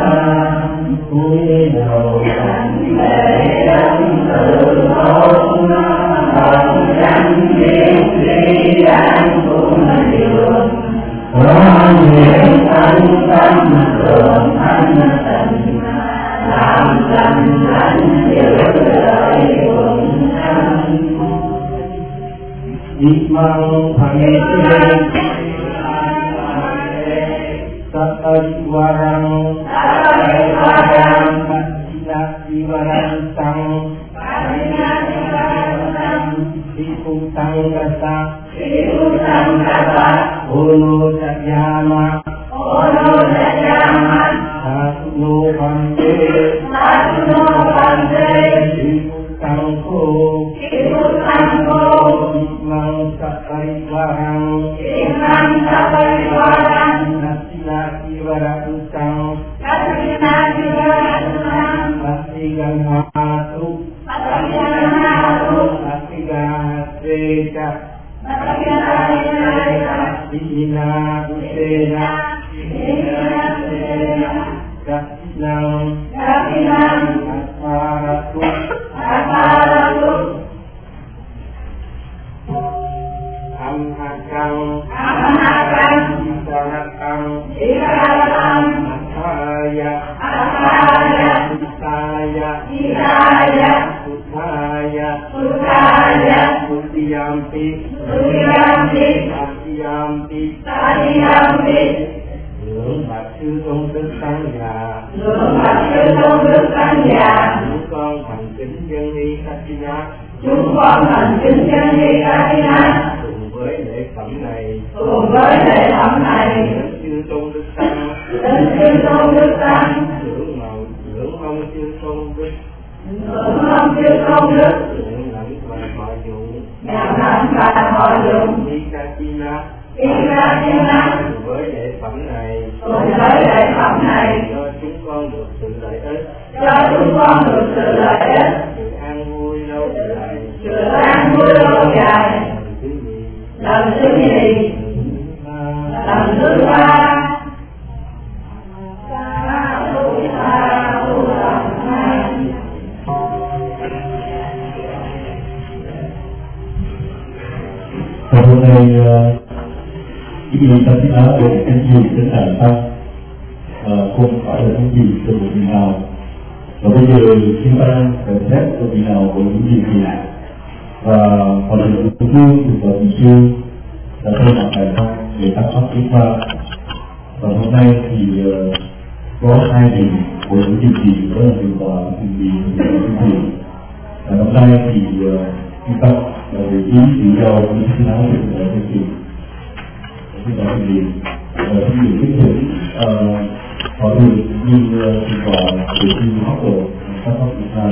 Cúi đầu đảnh lễ ân từ tôn hồng danh diệu tri đàn cùng đường có nguyện thân tâm thường thanh tịnh làm lành lành giữ đời quần thân. Đi mong thành thiên Satariwarang Satariwarang Satariwarang Sang Diputang Kasa Diputang Kasa Ulu Satyama Ulu Satyama Satunu Bante Satunu Bante Diputang Ko Diputang Ko Dimang Satariwarang Dimang Satariwarang Iwaratusang Patigang hatu Patigang hatu Patigang hateka Dina kusena Dina kusena Kasinang Kasinang Asmaratu Asmaratu Amhakang Amhakang Isarakang Isarakang Asaya Asaya Isaya Isaya Utaya Utaya Utiyampi Utiyampi Atiyampi Atiyampi Hướng Bạch Sư Tôn Đức Tăng Già Hướng Bạch Sư Tôn Đức Tăng Già chân ni Katina. Chúng con thành kính chân ni Katina. Cùng với lễ phẩm này. Cùng với lễ phẩm này. Đến chư tôn đức tăng. Đến chư tôn đức tăng. Dưỡng mong dưỡng mong chư tôn đức. Dưỡng mong chư tôn đức. Nguyện lãnh và thọ dụng. Nhận lãnh và thọ dụng. Ni Katina. Ni Katina. Cùng với lễ phẩm này. Cùng với lễ phẩm này. Cho chúng con được sự lợi ích. Cho chúng con được sự lợi ích. Sự an vui lâu dài. Sự an vui lâu dài. Lần thứ nhì. Lần thứ ba. Và hôm nay quý vị trong cái áo được cái gì trên đàn tăng không phải là cái gì của một vị nào, và bây giờ chúng ta phải xét của vị nào của những gì gì này, và hòa thượng Phú Dương thì có vị sư là thay mặt đại tăng để tác pháp chúng ta. Và hôm nay thì uh, có hai vị của những gì gì đó là điều hòa những gì những gì và hôm nay thì uh, chúng ta là vị trí tự do của những áo được là cái gì cái đó là gì và những gì cái chuyện họ được như thì có được như học rồi các pháp chúng ta.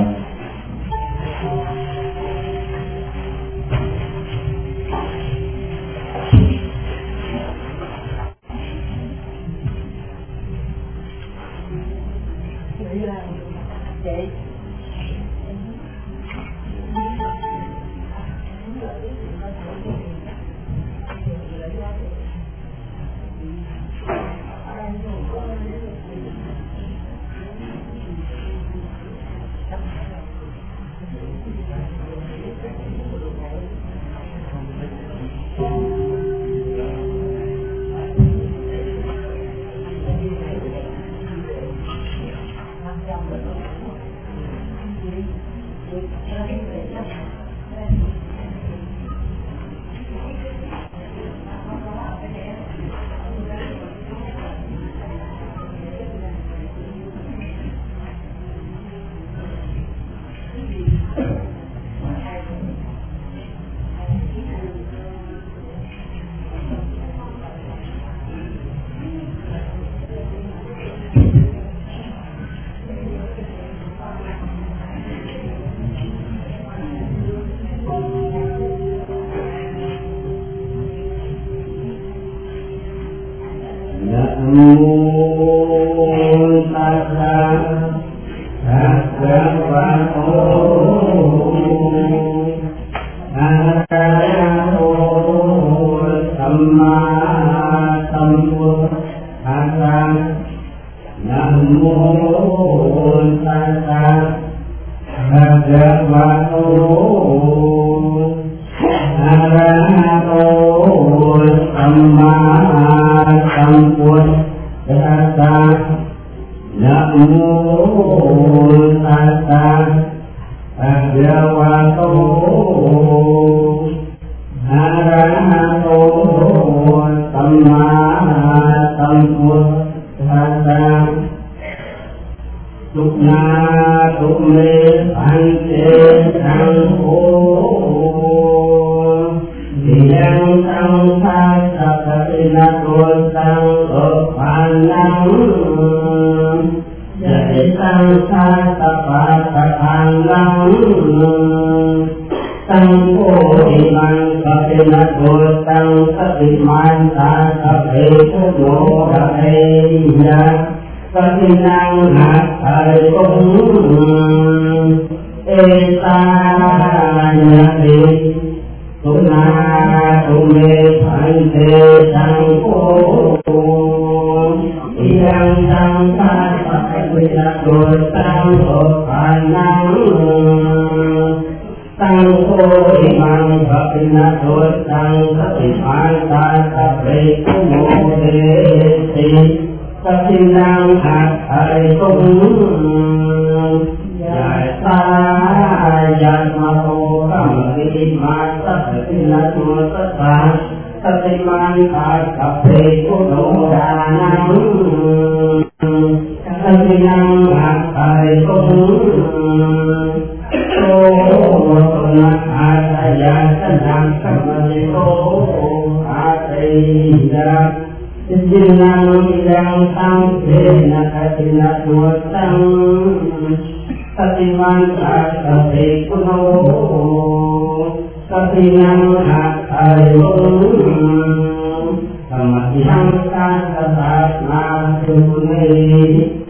Hãy subscribe cho kênh Ghiền Mì Gõ để không bỏ lỡ những video hấp dẫn. yang tenang kembali oh hati dan jenang yang sampai nak tidak muatan satiman sampai kuno satingan hak ayu sama yang kasat masuni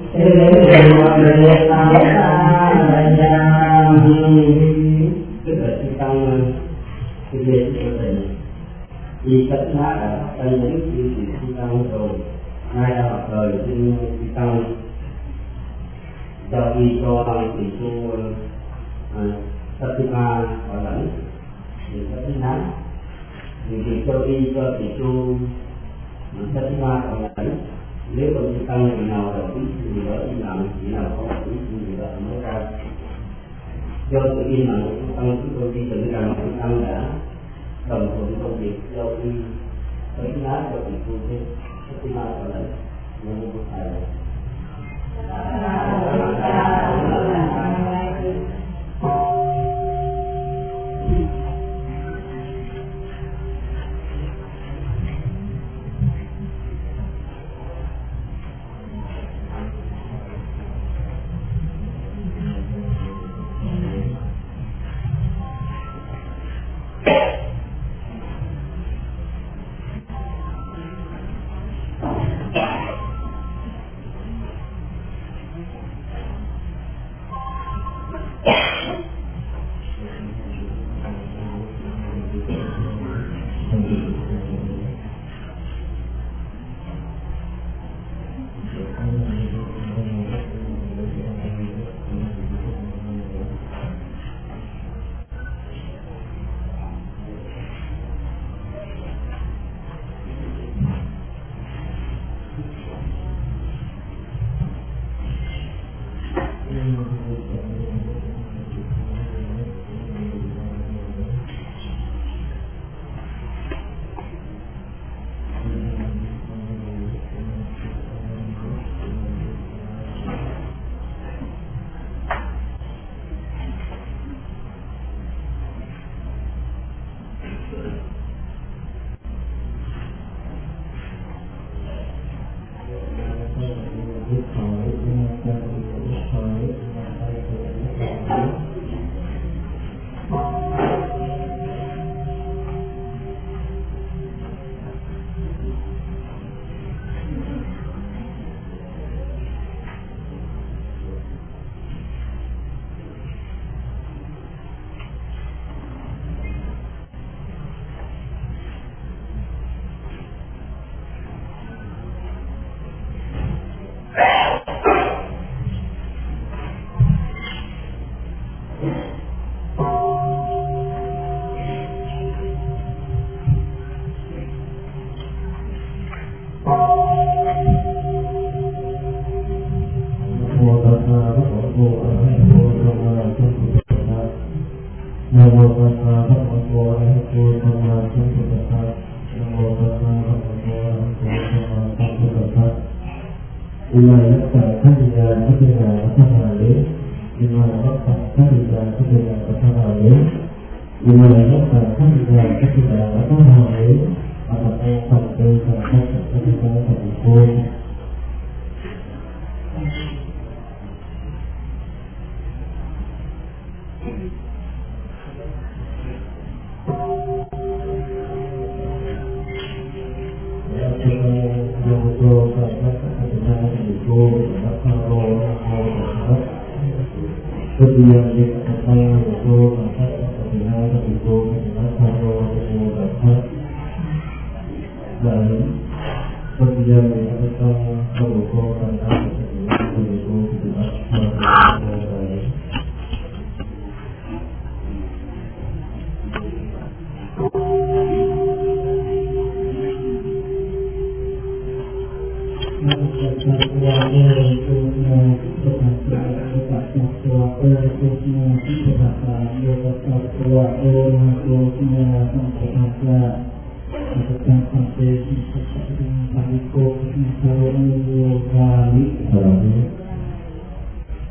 vì tất cả là những chuyện gì chúng ta rồi ngay ra mặt đời xin chúng ta cho đi cho bằng tỷ số tất cả và lãnh thì tất cả thì cho đi cho tỷ số tất cả và lãnh nếu còn chúng ta người nào là biết gì đó im lặng chỉ nào không biết gì đó mới ra do tự im lặng chúng ta chúng tôi đi tưởng rằng chúng ta đã đồng thuận công việc do đi với lá cho bị thu thêm cái ma gọi là nhân của thầy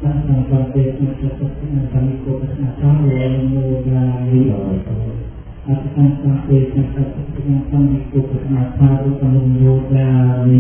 sang sang sang tê sang sang sang sang cô sang sang lên mô la lý sang sang sang tê sang sang sang sang cô sang sang sang mô la lý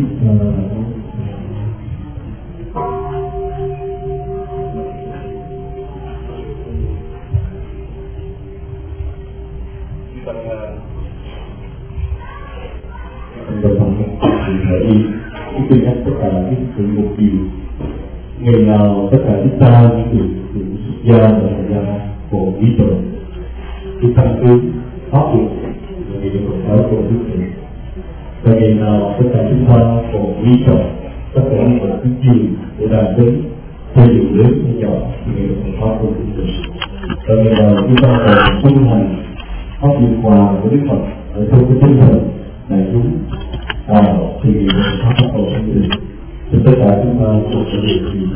tôi nhắc tất cả những sự một điều ngày nào tất cả chúng ta những sự xuất gia và thời gian của ý tưởng chúng ta cứ áp dụng và ngày còn giáo của đức thầy và ngày nào tất cả chúng ta còn ý tưởng tất cả những vật thứ chiều của đàn đến thay dựng lớn hay nhỏ thì ngày còn pháp của đức thầy và ngày nào chúng ta còn tu hành áp dụng hòa với đức Phật ở trong cái tinh thần đại chúng à, thì pháp pháp cầu sinh tử thì tất cả chúng ta cũng sẽ được gì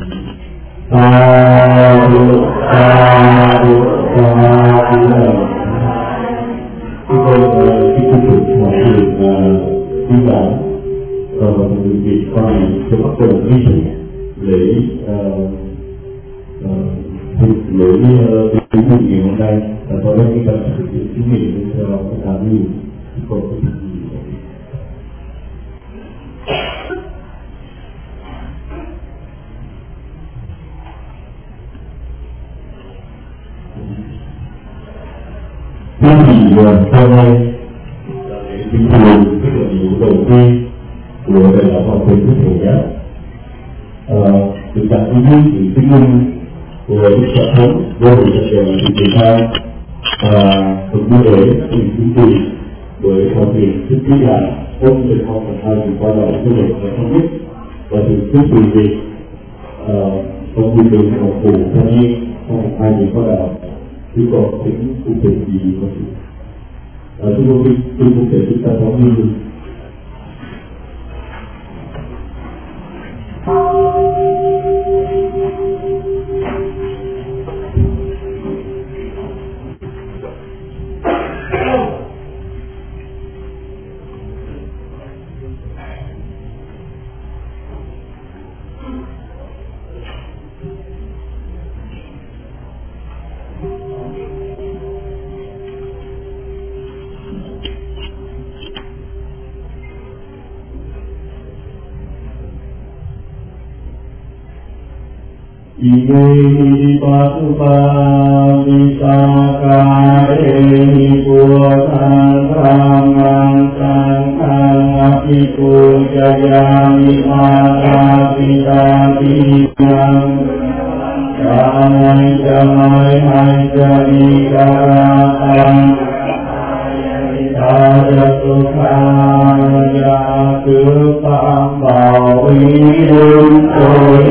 ta được ta được ta được chúng tôi khi tiếp tục mọi người đi bản và người Việt qua này sẽ bắt đầu nghi thức lễ lễ lễ hội ngày hôm nay và sau đó chúng ta sẽ thực hiện chứng nghiệm cho tất cả người còn có gì Quý vị hôm nay để kính thưa cái luận điệu đầu tiên của đại đạo Phật Thầy Đức Thầy Giáo được đặt dưới sự chứng minh của Đức Phật Thánh vô hình thật đẹp sự thể thao và được đưa để sự chứng trì bởi học viện thức ký lại không thể không phải hai sự qua lại với luật và không biết và sự thức trì việc không bị đường học phủ thanh niên không phải hai sự qua đạo chứ còn tính cụ thể gì có sự ở chúng tôi tôi cụ thể chúng ta có như Ine patupa visakare putan rangan sangkang apiku jayami mata pita bidang Jangan jangan hai jadi karatan Tada tukaya kepang bawi untuk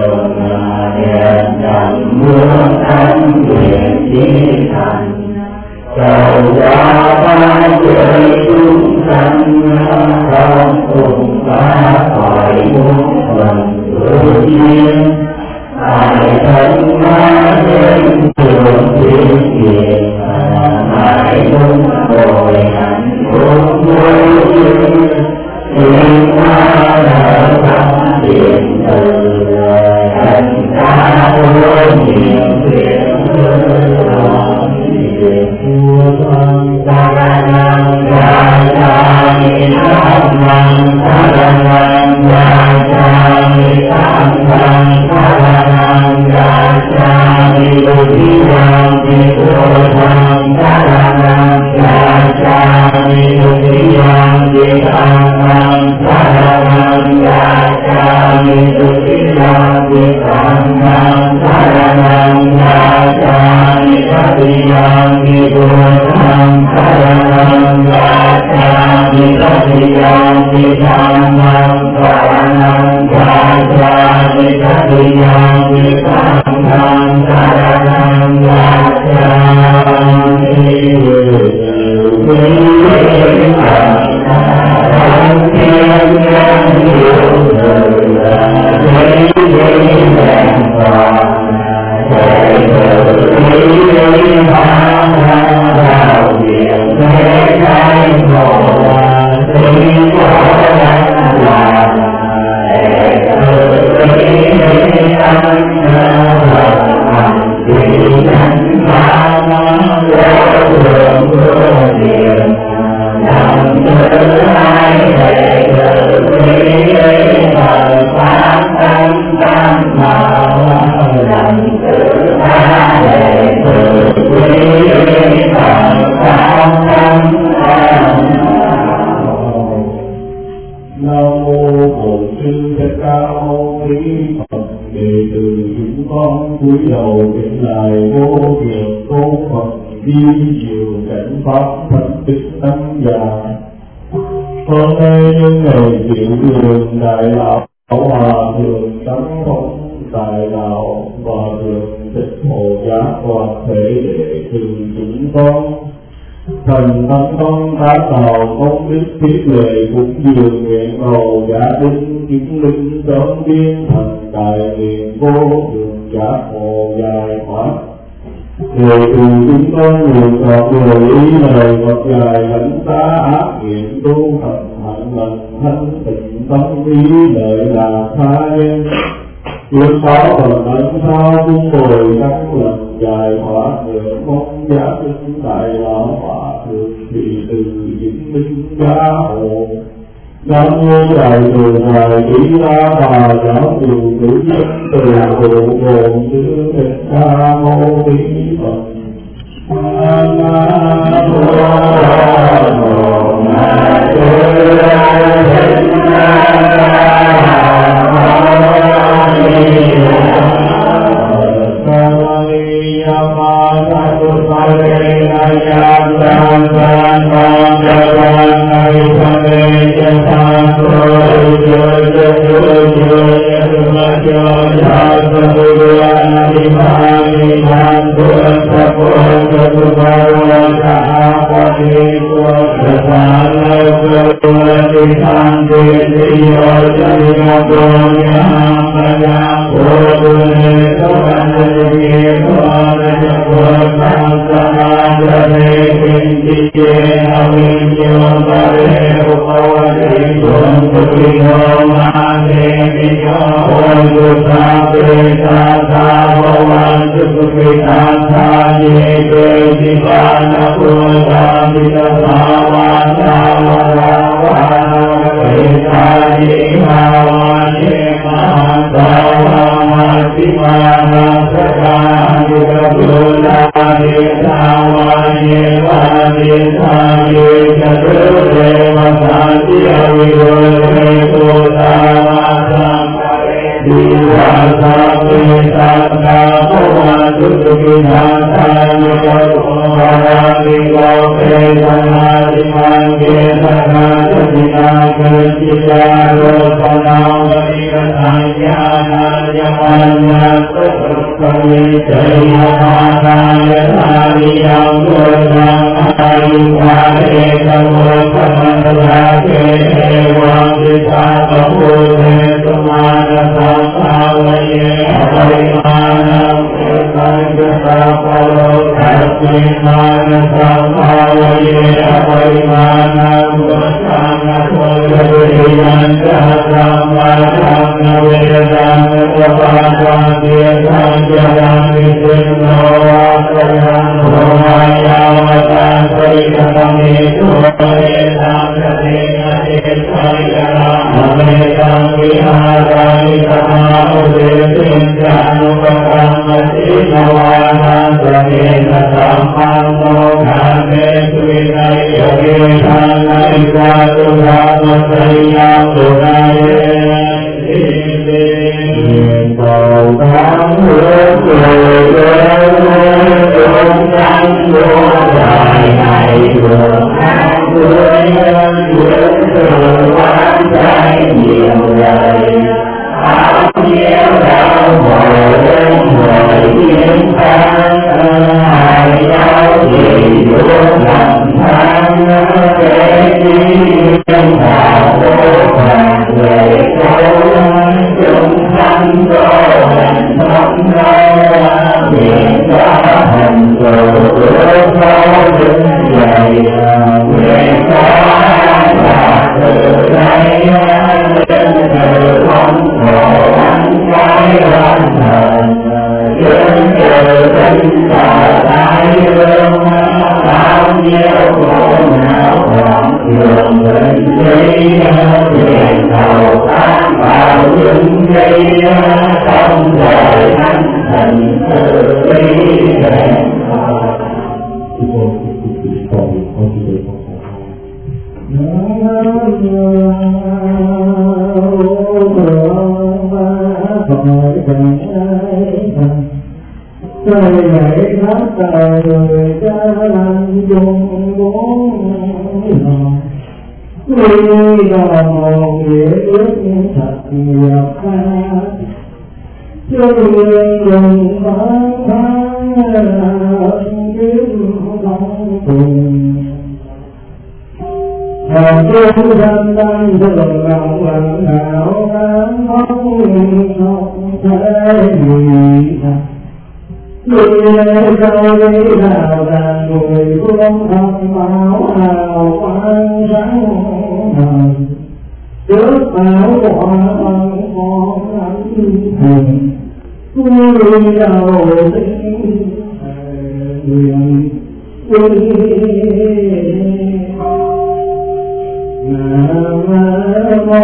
đèn đậm mưa thanh nguyện đi thành cầu qua ba trời chúng sanh không cùng ta khỏi muôn phần tự nhiên ai thân ma đến trường thiên nhiên ai muốn ngồi hạnh phúc vui duyên thiên hoa nở thắm điện từ thành ta ôi niệm nguyện lòng nguyện vua thân ta nam ra ra ni nam nam ta nam ra ra ni tam nam ta nam ra ra ni đô thị nam ni vua thân ta nam ra ra ni đô thị nam ni tam nam ta nam ra ra ni đô thị nam ni tam nam ta nam ra ra ni đô thị nam ni vua thân ta nam ra ra ni đô thị nam ni tam nam ta nam ra ra ni đô thị nam ni tam nam ta nam ra ra ni Hãy subscribe cho kênh Ghiền Mì Gõ để không bỏ lỡ những video hấp dẫn. đầu hiện lại vô thượng tôn Phật đi nhiều cảnh pháp thanh tích tăng già. Hôm nay những ngày chịu đường đại lão hòa thượng tấn phong đại đạo và thượng thích hộ giác toàn thể đệ tử chúng con thần tâm con đã tạo công đức thiết lệ cũng dường nguyện cầu gia đình chứng linh sớm biến thành đại nguyện vô thượng giác hộ dài thoát. Người từ chúng con nguyện chọn người ý lời Phật dài lãnh xa ác nguyện tu thành hạnh lành thanh tịnh tâm ý lợi là tha nhân. Trước sáu phần ấn sao cung bồi đắc lần dài thoát được mong giá sinh đại lão hòa thượng thị từ chứng minh gia hộ. Nam mô đại từ đại ý la bà giáo điều tử dân từ hộ gồm chư thích ca mâu ni Phật. Nam mô Ngài Chúa Thích trời dậy hết trời người cha lành dùng bốn lòng quy đầu nghĩa ước thật nghiệp tha chương dùng bán tháng kiếm không cùng hồn chúng sanh đang thường lòng lần nào đáng không không thể gì người sao đi nào đàn người phương thầm bảo hào quan sáng hồng trước áo quả ân con ánh hồng vui đầu sinh nguyện quy Nam mô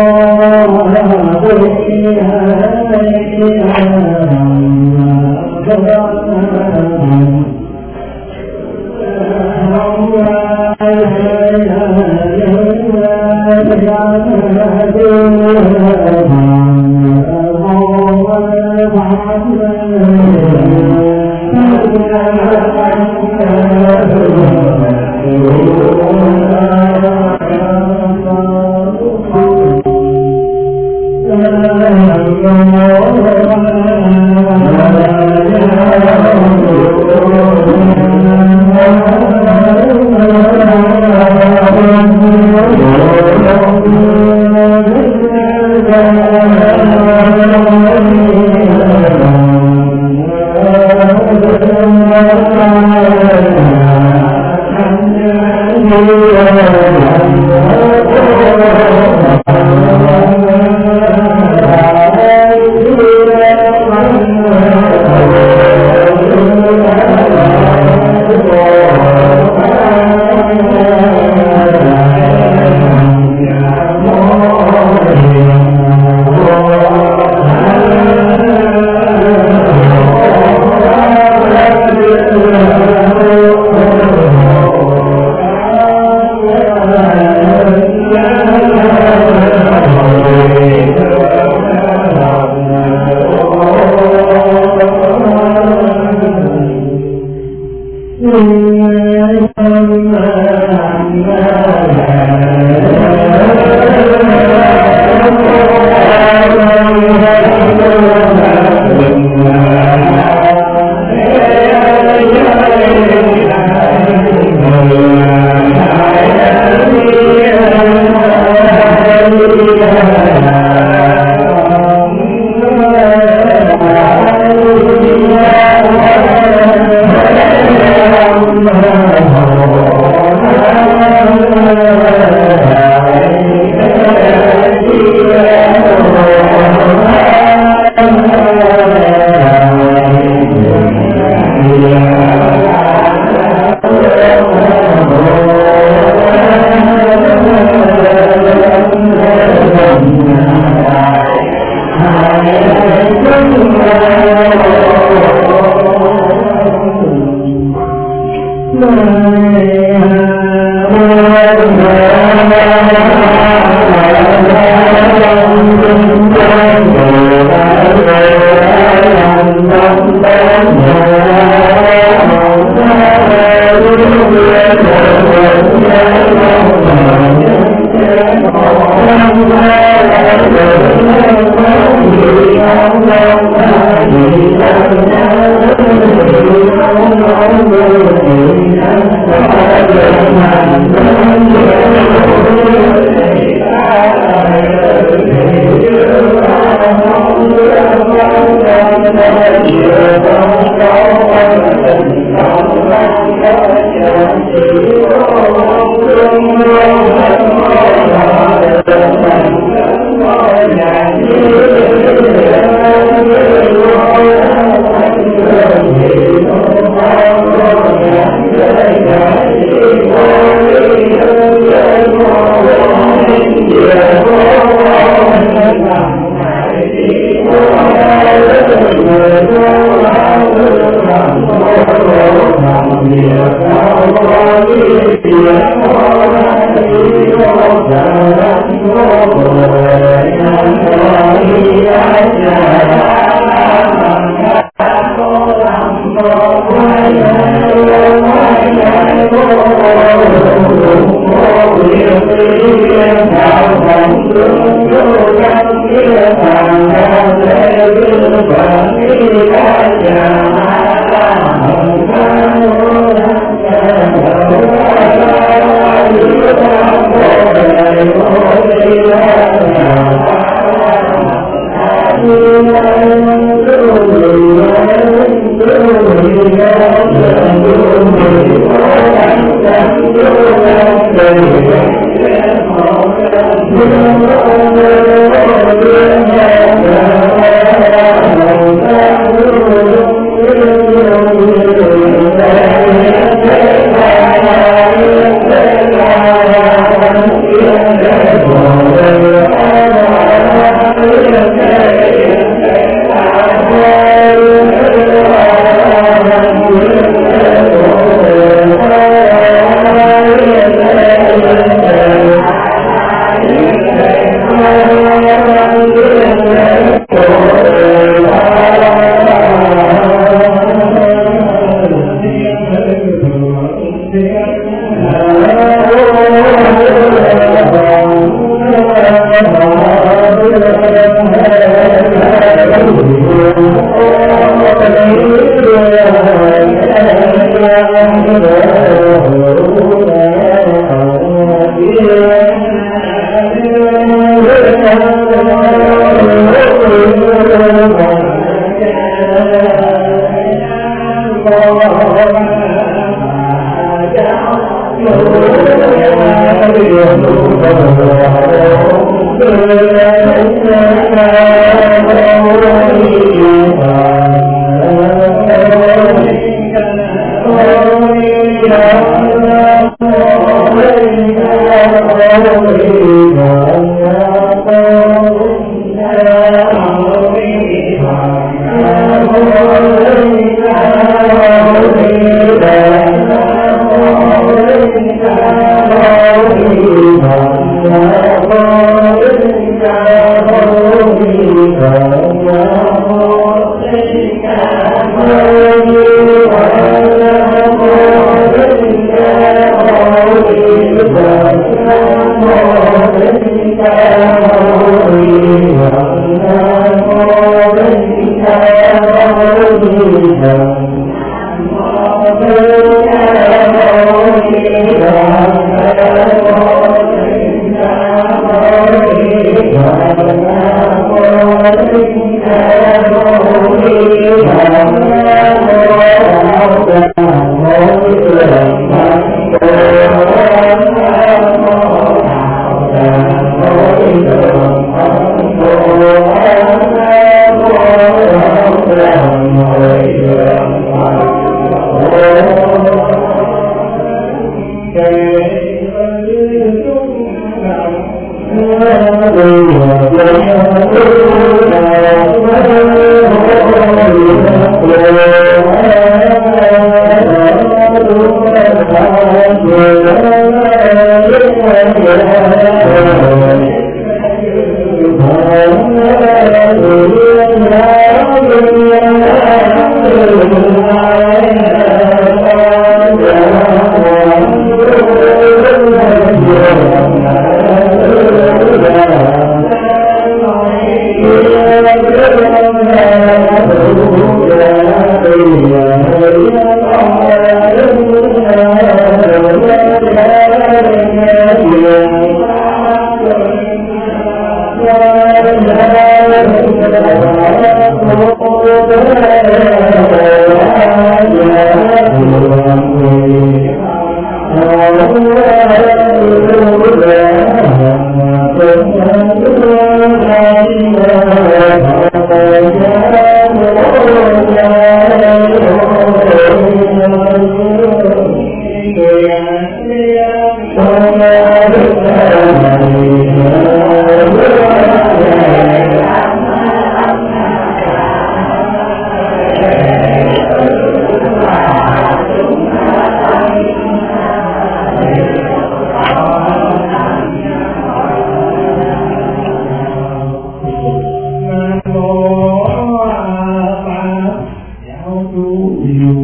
you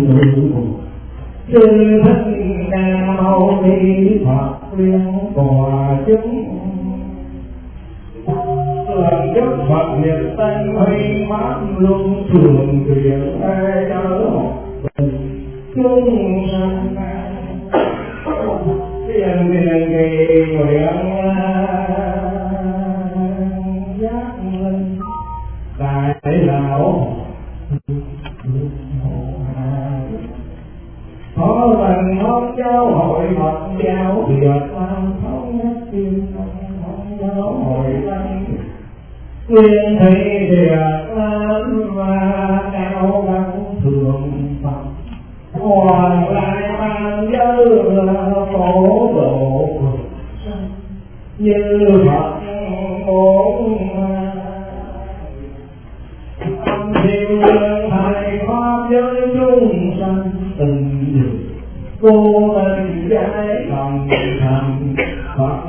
hòa chúng lần đức Phật nhiệt tinh huy mát luôn thường truyền ai ở chúng sanh tiền tiền kỳ nguyện giác linh đại lão có lần hôn giáo hội Phật giáo Việt Nam thống nhất tiên hôn giáo hội tăng nguyên thị Việt Nam và cao đẳng thường Phật còn lại mang giới phổ độ như Phật bốn âm thiên lương thầy pháp giới chúng sanh tình dục vô tình giải lòng thành Phật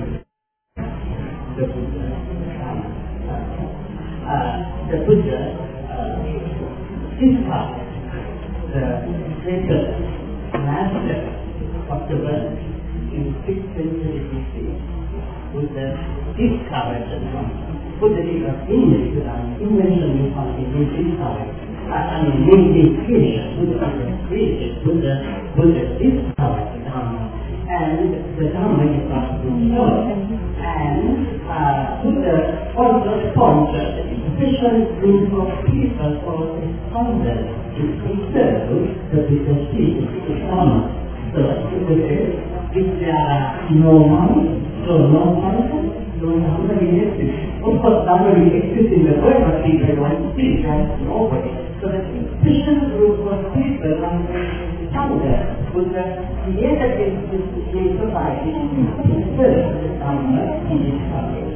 the Buddha uh, discover the greatest master of the world in sixth century B C with the discovered one. Buddha is an English invention of the discovery. I mean, mainly creation, Buddha is created, Buddha, Buddha discovered the Dhamma, and the Dhamma is not restored. And uh, Buddha also sponsored a special group of people called the founders to preserve the Buddha's teaching, the Dhamma. So, if there are no money, so no function, no Dhamma exists. Of course, Dhamma exists in the world, but people want to teach us nobody. So the special group of people on the founder was created in this society to serve the Dhamma in this country.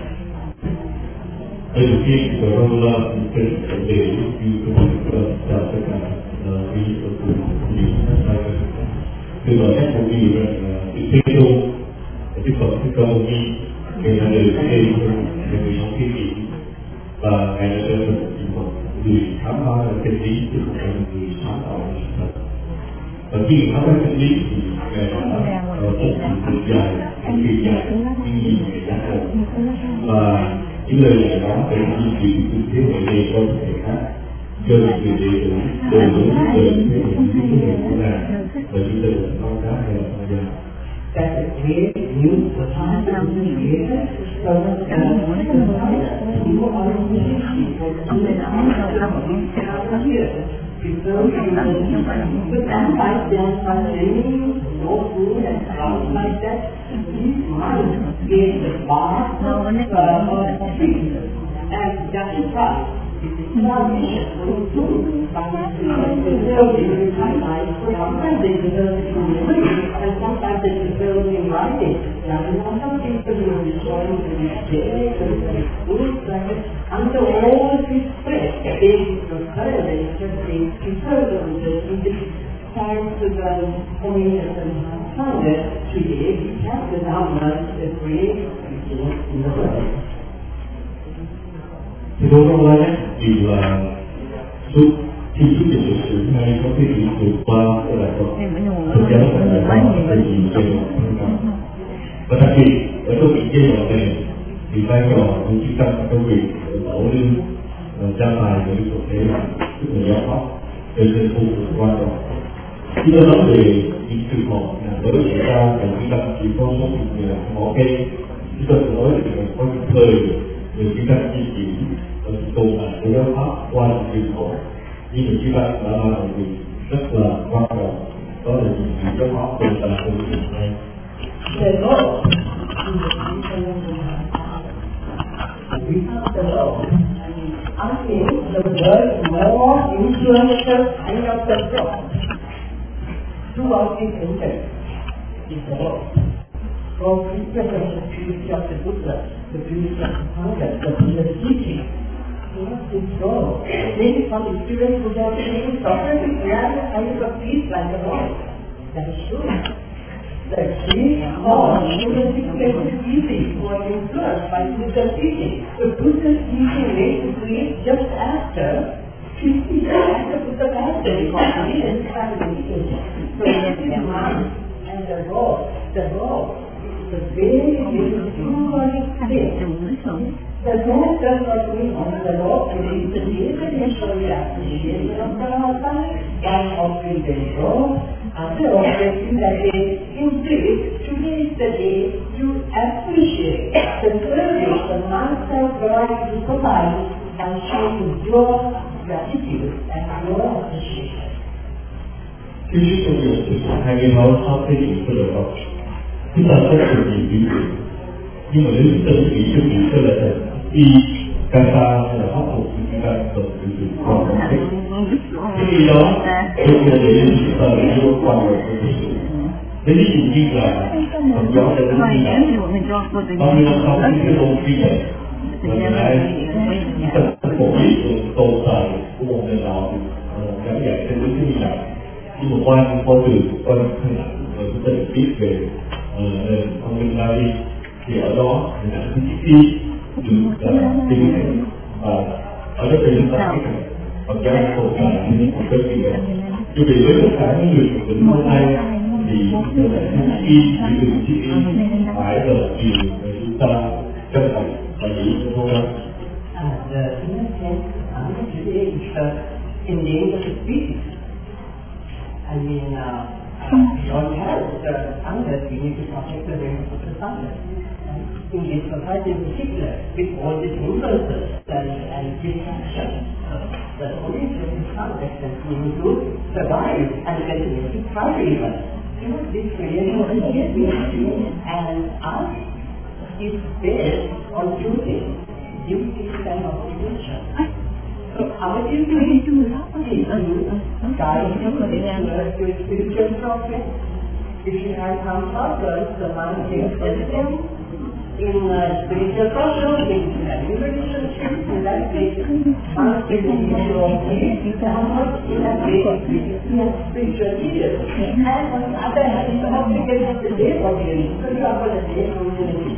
Education for all of the principal days, you can put up the we of the từ đó các công ty về cái tiêu cái phẩm cái công ty người ta đều cái đây người trong cái gì và ngày nay là một người khám phá được cái lý chứ không phải người sáng tạo sự thật. Và khi khám phá cái lý thì ngày đó một sự dài, một kỳ dài, nhưng nhìn về giá trị và những lời này đó phải duy trì những thế hệ này không thể khác. Cho nên người đệ tử đều đúng về cái những cái của là và chúng tôi là con cá hay là con dân. That is create new society to create so that the you are but unlike them by living no food and stuff like that, these minds gave the bar of trees. And that is right. It is not mission for food, but preserving in my life. Sometimes they deserve it in the way, and sometimes they deserve it in writing. Now, there are some people who are destroying the day, the food, under all this stress, they preserve it, they preserve it in this time to the point and found it today, we have the Dhamma to create in the world. Thì đối với tôi nhé, thì là suốt khi suốt trình lịch sử này có cái gì vượt qua cái đại học thực ra là đại học là gì trên và đặc biệt ở trong cái giai đoạn này thì vai trò của chúng ta trong việc bảo lưu gia tài của những cuộc thế là rất là giáo pháp trở nên vô cùng quan trọng. Khi tôi nói về những trường hợp mới xảy ra và chúng ta chỉ có số những mỏ cây, chúng ta sẽ nói về có những thời về chúng ta di chuyển tồn tại của giáo pháp qua những trường hợp nhưng mà chúng ta đã làm một việc rất là quan trọng, đó là những giáo pháp tồn tại của những trường này. The law we have the law. I think the word more influential kind of the law throughout this century is the law. From represents the beauty of the Buddha, the beauty of the Buddha, the Buddha's teaching. What is law? Maybe some experience would have been suffered if we had a kind of peace like the law. That is true. The tree law is easy for influenced by Buddha's teaching. The Buddha's teaching is create just after fifty years after Buddha passed away. He didn't have the teaching. So this is mind and the law. The law is a very, very symbolic thing. The law does not mean only the law, it is the initial appreciation of the Dhamma by offering the law. After offering that day, you did, today is the day you appreciate the service the Master brought to society and showing your gratitude and your appreciation. Khi chúng tôi hiểu được hai cái nói sau khi chúng tôi được học, chúng ta sẽ được nhìn kỹ được. Nhưng mà nếu chúng ta nghĩ cho kỹ cho là thật, thì càng ta là pháp phục thì chúng ta cần phải sự quan trọng thích. Khi đó, tôi nghĩ là chúng ta phải vô quan trọng với sự. Thế ví dụ như là Phật giáo đã đến như là bao nhiêu năm sau khi cái tôn phi này, và ngày nay chúng ta sẽ phổ biến sự tồn tại của một nền đạo cảm nhận trên đối với như này. Nhưng mà qua con đường, qua hình ảnh và chúng ta được biết về nền văn minh La Di thì ở đó hình ảnh của chiếc đi được tìm thấy và ở đất nước ta Phật giáo tồn tại một cái gì đó. Chứ vì với tất cả những người bệnh hôm nay thì khi chỉ được chỉ phải là điều mà chúng ta chấp hành và nghĩ không đâu. And uh, in a sense, I'm today is uh, in the English species. I mean, uh, uh, on parents, uh, standards, we need to protect the rights of the standards. In this society in particular, with all these influences and, and distractions, uh, the only thing is standards that we need to survive and continue to thrive even. You know, this creation between and us is based on two things. Duty and obligation. So our duty is to guide you to spiritual progress. If you have some problems, the mind takes them in uh, spiritual problems, in family relationships, in that case, one is your in that case, spiritual leaders. And on the other hand, you have to get up the day for you. So you are going to day for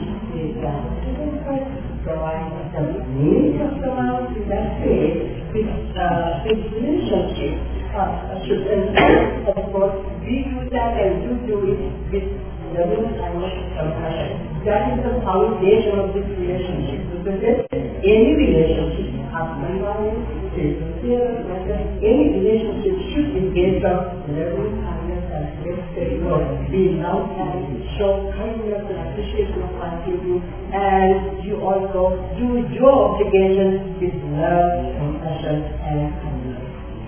you. Provide the meaning of the life in that way, with uh, this relationship uh, should of course we do that and you do it with loving kindness and compassion. That is the foundation of this relationship. Because any relationship, husband wife, sister, any relationship should be based on loving kindness and respect. We love and show kindness and appreciation of one people, and you also do your obligation with love, compassion, and kindness.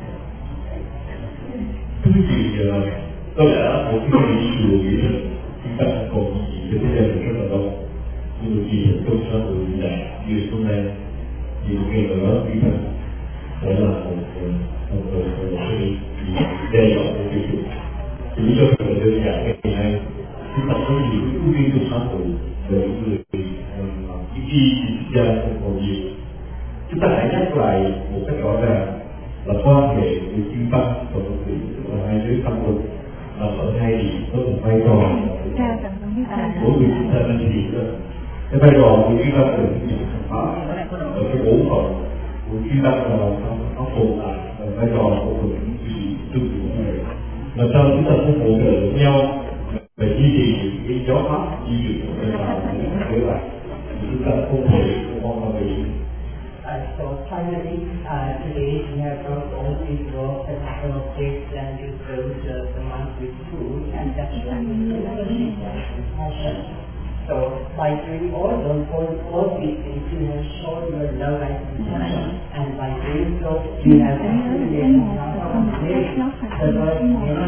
Thưa quý vị, có lẽ một cái lý do nghĩ là chúng ta còn gì cho thế gian rất là đông. Nhưng đôi khi trong xã hội hiện đại như hôm nay, nhiều ngày đó chúng ta sẽ là một một một cái đe dọa của cái sự. Thì lý do rất là đơn giản ngày nay chúng ta có nhiều ưu tiên trong xã hội về những người cái chi thực ra không còn nhiều. Chúng ta hãy nhắc lại một cách rõ ràng là quan hệ giữa chư tăng và Phật tử và hai giới tâm lực là ở hai điểm có một vai trò của người chúng ta đang hiện ra. Cái vai trò của chư tăng là những pháp ở cái bổn phận của chư tăng là nó tồn tại và vai trò của Phật tử thì tương tự này. Làm sao chúng ta sẽ hỗ trợ lẫn nhau để duy trì cái gió pháp duy trì cái nào để lại chúng ta không thể mong là về. Uh, so finally, uh, today we have brought all these works and couple of days and you filled uh, the month with food and that's compassion. So by doing all those all, all these things, you have shown your love and compassion, and by doing so, you have accumulated the Lord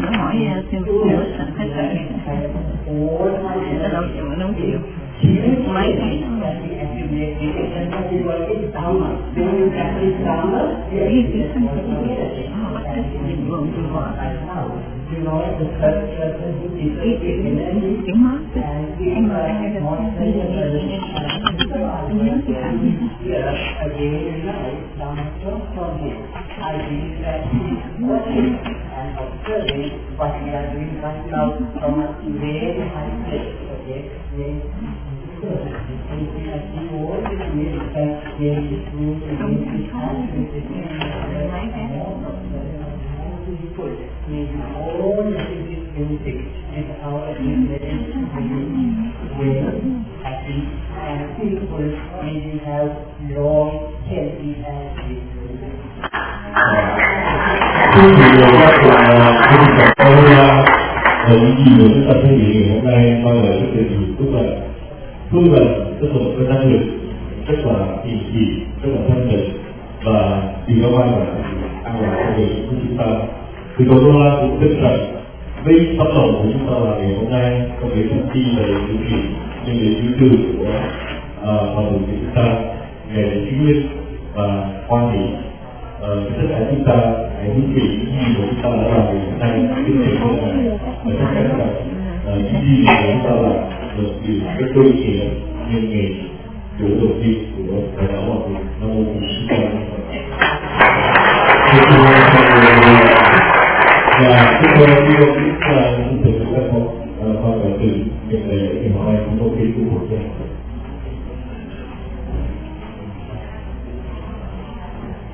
my that we accumulate and that is what is Dhamma. When you practice Dhamma, you are you know, the third person who is taking energy and we are more here again in life, Dhamma comes from him. I believe that he is watching and observing what we are doing right now from a very high place. Okay? And we have to all the ways that there is room to make this happen. May all the things music with our imagination well, happy and peaceful. May we have long, healthy and peaceful lives. Thưa quý vị, các bạn không phải có là những gì mà chúng ta thấy ngày hôm nay mang lại rất là nhiều tốt lành. Tốt lành tức là một cái năng lực rất là hiền trì, rất là thanh tịnh và điều đó mang lại an lạc cho đời của chúng ta. Thì tôi cũng rất rằng với tấm lòng của chúng ta là ngày hôm nay có thể thông tin về những chuyện nhưng để yêu thương của mọi người của chúng ta ngày để chứng minh và quan hệ tất cả chúng ta hãy hướng về những gì của chúng ta đã làm ngày hôm nay đến ngày hôm nay và chắc chắn là những gì của chúng ta làm được điều rất đôi nghĩa nhân ngày chủ đầu tiên của đại đạo hòa bình Nam mô Bổn Sư Thích Ca Mâu Ni Phật. Và chúng tôi đi vào những thông tin của các con con đại tử nhận lời lễ ngày hôm nay chúng tôi ký của một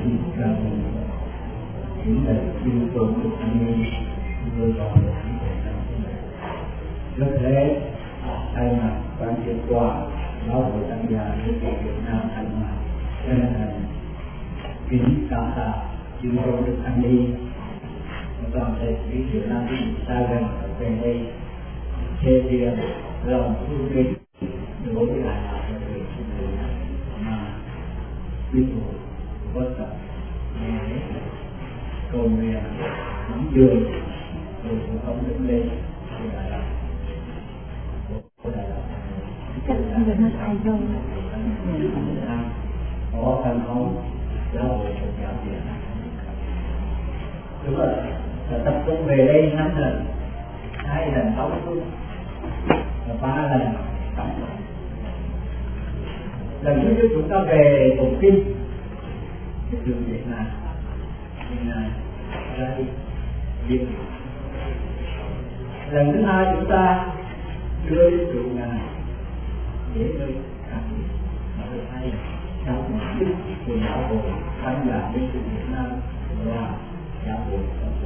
rằng những lời yêu cầu của anh vừa vào những lời nói rất thế thay mặt ban kết quả giáo hội tăng gia của Việt Nam thành mặt chân thành kính cảm tạ chư tôn đức anh đi toàn thể quý Việt Nam xa gần về đây thể hiện lòng yêu kính đối với lại người mà quý phụ bất tận nghe cầu nguyện nắm đường rồi cũng không đứng lên thì đại lạc của đại lạc chắc người nó sai rồi có thành công giáo hội Phật giáo Việt Nam đúng rồi là tập trung về đây năm lần hai lần sáu phút và ba lần tám lần lần thứ nhất chúng ta về tụng kinh đường Việt Nam Việt Nam ra đi Việt lần thứ hai chúng ta đưa đến trụ ngài để nơi cả mà được hay trong một chút của giáo hội tham gia đến từ Việt Nam là giáo hội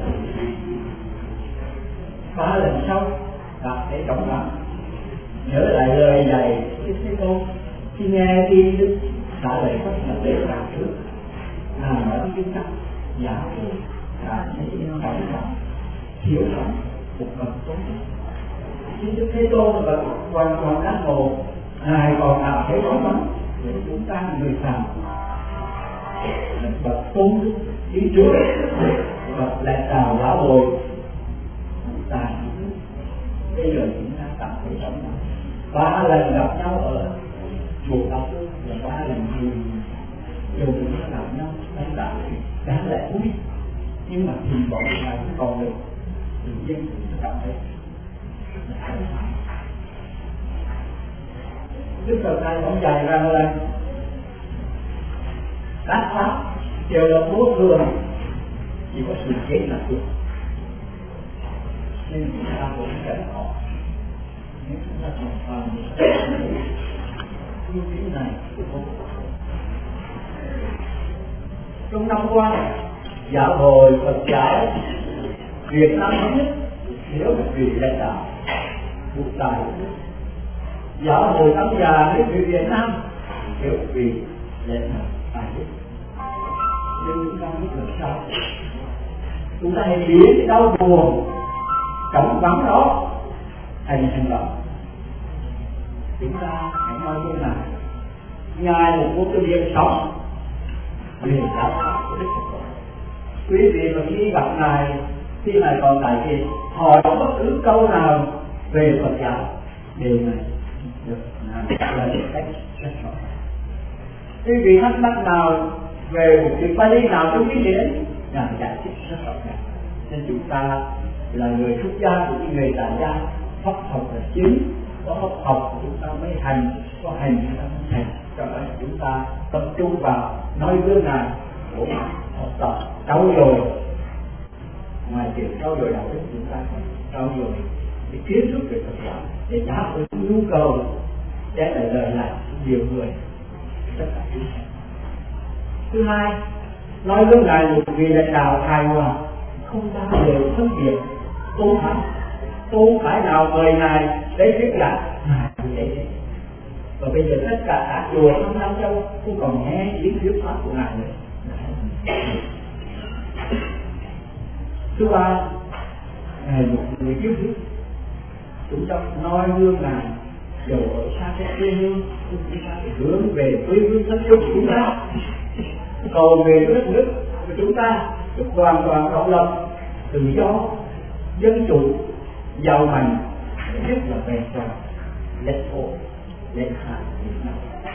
ba lần sau gặp để trọng lắm nhớ lại lời dạy Đức Thế Tôn khi nghe tin Đức trả lời các là để làm trước là nói chúng ta giả hội cả những trọng trọng thiếu trọng một phần tốt chính Đức Thế Tôn là hoàn toàn giác ngộ ngài còn nào thấy có lắm để chúng ta người phàm bậc tôn đức ý chúa bậc lãnh đạo giáo hội tài bây giờ chúng ta cảm thấy sống ba lần gặp nhau ở chùa Cao Phước và ba lần thì đều cũng gặp nhau đánh đạo thì đáng lẽ vui nhưng mà thì bọn ngài cũng còn được tự nhiên chúng ta cảm thấy Đức Phật này ông dạy rằng là các pháp đều là vô thường, chỉ có sự chết là thường. Nên chúng ta cũng cần họ nếu chúng ta còn vào một như thế này trong năm qua giáo hội Phật giáo Việt Nam thống nhất nếu một vị lãnh đạo một tài giáo hội tăng già đến người Việt Nam nếu vì lãnh đạo tài đức nên chúng ta biết làm sao chúng ta hãy biến cái đau buồn cống vắng đó thành hành động chúng ta hãy nói như là ngài một quốc tư điện sống về giáo pháp của Đức Phật quý vị mà khi gặp ngài khi ngài còn tại kia hỏi bất cứ câu nào về Phật giáo đều này được là một cách rất rõ. Quý vị thắc mắc nào về một việc Pali nào trong kinh điển là giải thích rất rõ ràng. Nên chúng ta là người xuất gia của những người tại gia, pháp học là chính, có pháp học chúng ta mới hành, có hành chúng ta mới hành. Cho nên chúng ta tập trung vào nói gương này của học tập trau dồi. Ngoài chuyện trau dồi đạo đức chúng ta còn trau dồi để kiến thức về Phật giáo để đáp ứng nhu cầu để lại lời lại nhiều người tất cả chúng ta. Thứ hai, nói gương này một vị lãnh đạo hài hòa, không bao giờ phân biệt tôn thắng, tôn phải nào mời ngài để thuyết giảng ngài để và bây giờ tất cả các chùa trong Nam Châu cũng còn nghe những thuyết pháp của ngài nữa. Thứ ba, ngài một người yêu thích chúng ta nói gương ngài dầu ở xa cái quê hương chúng ta phải hướng về quê hương thân yêu của chúng ta, cầu về đất nước của chúng ta được hoàn toàn độc lập, tự do, dân chủ, giàu mạnh, nhất là về toàn lãnh thổ, lãnh hải Việt Nam.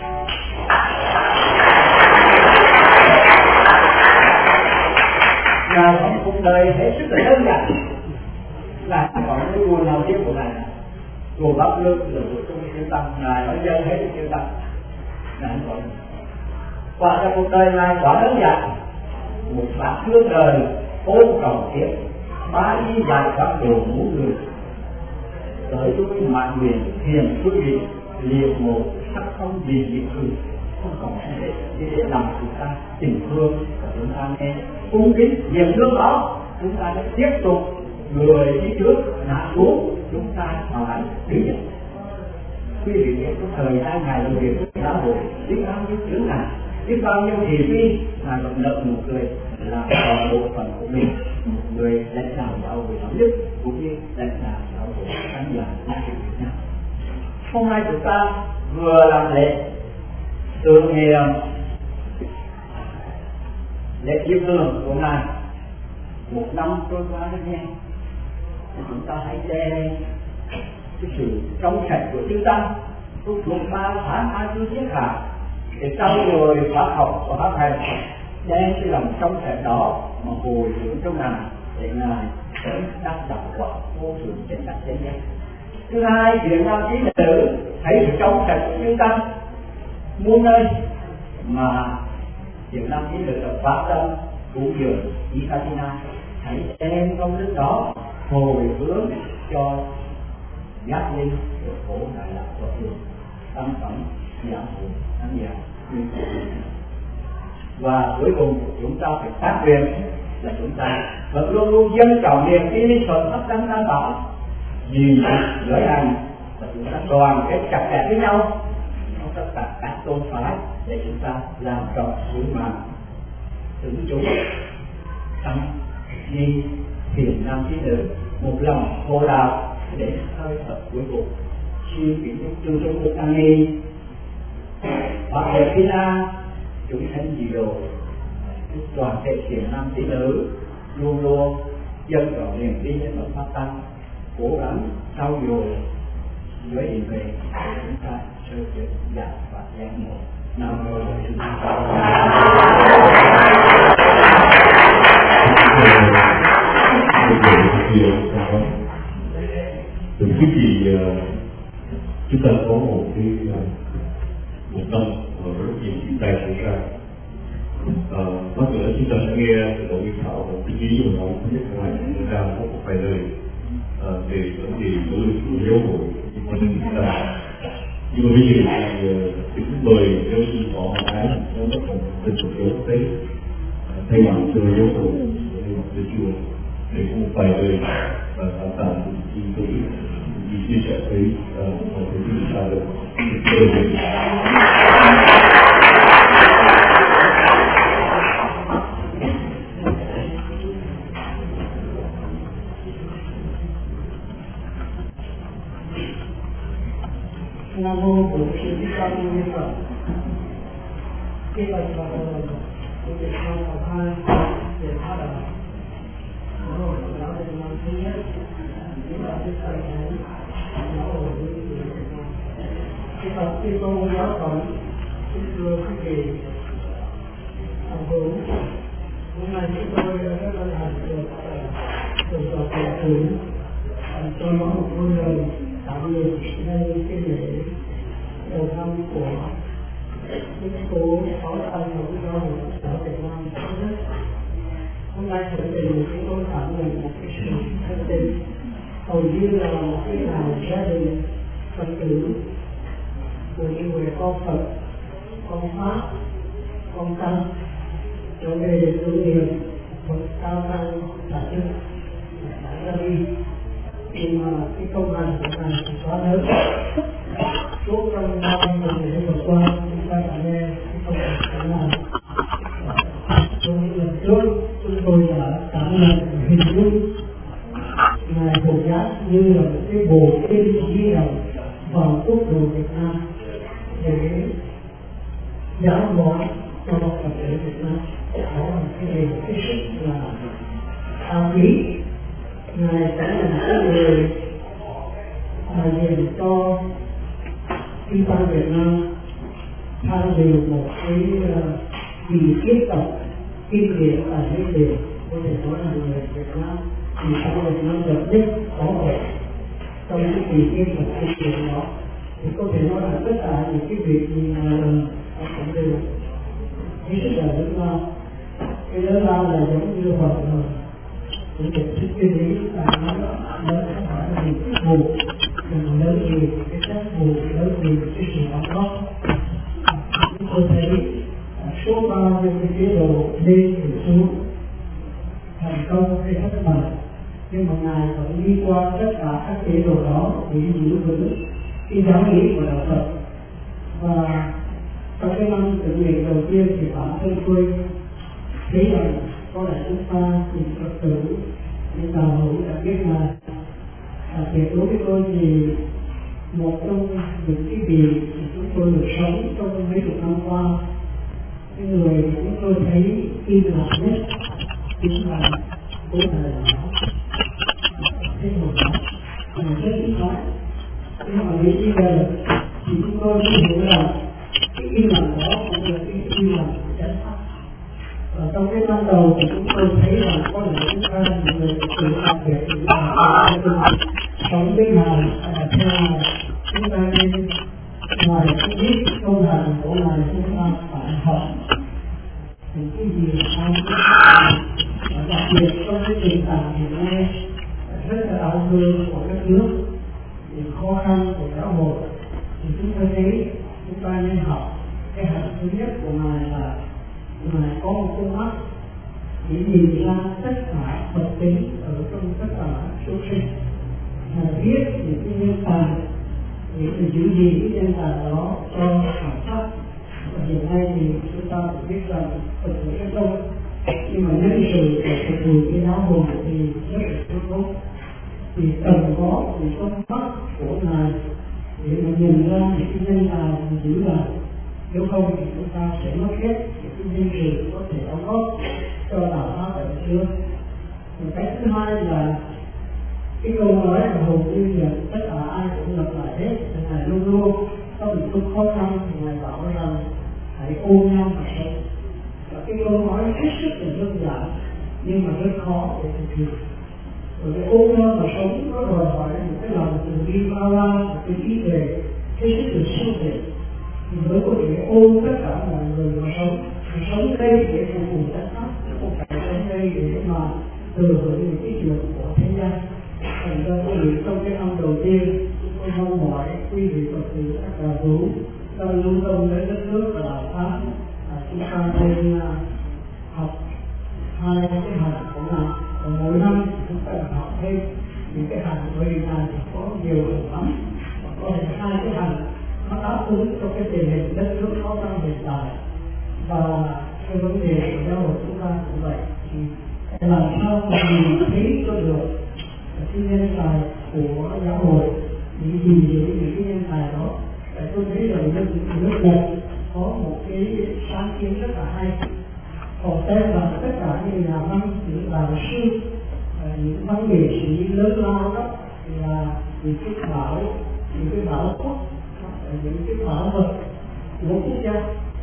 Ngài có một cuộc đời hết sức là đơn giản, là còn cái nguồn nào tiếp của ngài, nguồn bác lương là của trung siêu tăng, ngài nói dân hết siêu tăng, ngài còn qua trong cuộc đời ngài quá đơn giản, một bác thương đời ôn cầu kiếp ba y dài các đồ ngũ người tới tôi mạng nguyện thiền quý vị liệt một sắc không gì dị cư không còn để để làm chúng ta tình thương và chúng ta nên cung kính niềm thương đó, chúng ta sẽ tiếp tục người đi trước ngã xuống, chúng ta phải đứng dậy. Quý vị biết cái thời gian ngày làm việc của xã hội biết bao nhiêu chướng ngại, biết bao nhiêu thị phi mà còn nợ một người là còn bộ phận của mình, một người lãnh đạo giáo hội thống nhất cũng như lãnh đạo giáo hội khán giả nhà Việt Nam. Hôm nay chúng ta vừa làm lễ tưởng niệm lễ chiêm ngưỡng của ngài, một năm trôi qua rất nhanh, chúng ta hãy đem cái sự trong sạch của chúng ta trong suốt ba tháng hai mươi tiết cả để trau dồi khóa học và phát hành, đem cái lòng trong sạch đó mà hồi hướng trong ngài để ngài sớm đắc đạo quả vô thượng trên đất trên đây. Thứ hai, Việt Nam trí nữ thấy sự trong sạch của chúng ta muôn nơi mà Việt Nam trí nữ đã phát tâm cũng dường ý Katina, hãy đem công đức đó hồi hướng cho giác linh của khổ đại lạc Phật đường tâm phẩm giảm phụ tham gia. Và cuối cùng chúng ta phải phát nguyện là chúng ta vẫn luôn luôn dân trọng niềm tin linh thuận pháp tăng đảm bảo vì giới hành và chúng ta đoàn kết chặt chẽ với nhau trong tất cả các tôn phái để chúng ta làm trọn sứ mạng ứng chúng tăng ni thiền nam trí nữ một lòng hộ đạo để hơi thở cuối cùng. Xin kính chúc chư chúng được an ni và hệ thiên an chúng sanh dị đồ, chúc toàn thể thiền nam trí nữ luôn luôn dân rõ niềm tin đến Phật pháp tăng, cố gắng trau dồi giới định về để chúng ta sơ kết giải và giác ngộ. Nam mô Bổn Sư Thích Ca Mâu Ni. Từ trước khi chúng ta có một cái một năm và rất nhiều chuyện tai xảy ra, có nghĩa chúng ta sẽ nghe đội biên thảo và cái ý của nó nhất là người ta có một vài lời về vấn đề của lưu giáo hội của chúng ta. Nhưng mà bây giờ thì kính mời giáo sư Võ Hoàng Ái giám đốc phòng tình dục giáo tế thay mặt cho giáo hội thay mặt cho chùa để có một vài lời và tạm tạm đi tôi đi chia sẻ với mọi người chúng ta được. Nam mô Bổn Sư Thích Ca Mâu Ni Phật. Khi bạch Phật của Việt Nam học hai để phát đạo, giáo hội giáo hội năm thứ nhất, chúng ta biết thầy thánh giáo hội Việt Nam. Khi Phật khi tôn giáo phẩm, xin thưa quý vị, học hữu, hôm nay chúng tôi rất hân hạnh được được Phật đại tướng cho nó một ngôi lời tạm biệt nơi cái lễ đầu năm của Đức Cố Phó Tăng của Giáo hội ở Việt Nam thứ nhất. Hôm nay thượng tình chúng tôi cảm nhận một cái sự thân tình, hầu như là một cái ngày gia đình Phật tử của những người con Phật, con Pháp, con Tăng trở về để tưởng niệm Phật Cao Tăng Đại Đức đã ra đi. Nhưng mà cái công hành của ngài thì quá lớn. Suốt trong năm tuần lễ vừa qua chúng ta đã nghe cái công hành của ngài. Trong những lần trước chúng tôi đã cảm nhận hình dung ngài Phổ Giác như là một cái bộ kinh di động vào quốc độ Việt Nam để giáo hóa cho Phật tử Việt Nam. Đó là cái điều cái sức là cao quý. Ngài sẽ là cái người mà dành cho chúng ta Việt Nam tham dự một cái kỳ kiếp tập kinh điển và thế điều, có thể nói là người Việt Nam thì sau Việt Nam được nhất có thể trong cái kỳ kiếp tập kinh điển đó, thì có thể nói là tất cả những cái việc gì mà làm ở trong đây hết sức là lớn lao. Cái lớn lao là giống như Phật rồi. Cũng được thích cái lý là nó lớn không phải là vì cái mù, mà lớn vì cái chất mù, lớn vì cái sự đóng góp. Chúng tôi thấy số bao nhiêu cái chế độ lên từ xuống thành công hay thất bại, nhưng mà ngài vẫn đi qua tất cả các chế độ đó để giữ vững cái giáo lý của đạo Phật. Và trong cái năm thử nghiệm đầu tiên thì bản thân tôi thấy rằng có lẽ chúng ta cùng Phật tử những đạo hữu đã biết là à, tuyệt đối với tôi thì một trong những cái gì chúng tôi được sống trong mấy chục năm qua, cái người chúng tôi thấy im lặng nhất chính là bố thầy đó, thế một đó mà rất ít nói. Nhưng mà đến bây giờ thì chúng tôi mới hiểu là cái im lặng đó cũng là cái im lặng của chánh pháp. Và trong cái năm đầu thì chúng tôi thấy là có lẽ chúng ta là người tự làm việc chúng ta sống với ngài theo là chúng ta nên ngoài cái biết công hành của ngài chúng ta phải học những cái gì sao và đặc biệt trong cái tình trạng hiện nay rất là đau thương của đất nước, những khó khăn của xã hội, thì chúng ta thấy chúng ta nên học cái hạnh thứ nhất của ngài là ngài có một con mắt để nhìn ra tất cả vật tính ở trong tất cả chúng sinh, ngài biết những cái nhân tài để giữ gìn cái nhân tài đó cho bản sắc. Và hiện nay thì chúng ta cũng biết rằng Phật tử rất đông, nhưng mà nhân sự của Phật tử cái giáo hội thì rất là tốt, thì cần có một con mắt của ngài để mà nhìn ra những cái nhân tài mà giữ lại, nếu không thì chúng ta sẽ mất hết những cái nhân sự có thể đóng góp cho đạo pháp ở xưa. Và cái thứ hai là cái câu nói là hầu như là tất cả ai cũng lặp lại hết, ngài luôn luôn có một chút khó khăn thì ngài bảo rằng hãy ôm nhau mà sống. Và cái câu nói hết sức là đơn giản nhưng mà rất khó để thực hiện. Rồi cái ôm nhau mà sống nó đòi hỏi một cái lòng từ bi bao la, một cái trí tuệ hết sức là sâu tuệ thì mới có thể ôm tất cả mọi người mà sống. Thì sống đây để phục vụ tất cả, không phải sống đây để mà thừa hưởng những cái chuyện của thế gian. Thành ra quý vị trong cái năm đầu tiên chúng tôi mong mỏi quý vị Phật tử các đạo hữu đang lưu tâm đến đất nước và đạo pháp, chúng ta nên học hai cái hành của ngài. Và mỗi năm chúng ta học thêm những cái hành của ngài thì có nhiều hành lắm, và có thể hai cái hành nó đáp ứng cho cái tình hình đất nước khó khăn hiện tại. Và cái vấn đề của giáo hội chúng ta cũng vậy, thì làm sao mà nhìn thấy cho được cái nhân tài của giáo hội để gìn giữ những cái nhân tài đó. Để tôi thấy rằng nước nước Nhật có một cái sáng kiến rất là hay, họ xem là tất cả những nhà văn, những đạo sư, những văn nghệ sĩ lớn lao đó là những cái bảo những cái bảo quốc, những cái bảo vật của quốc gia,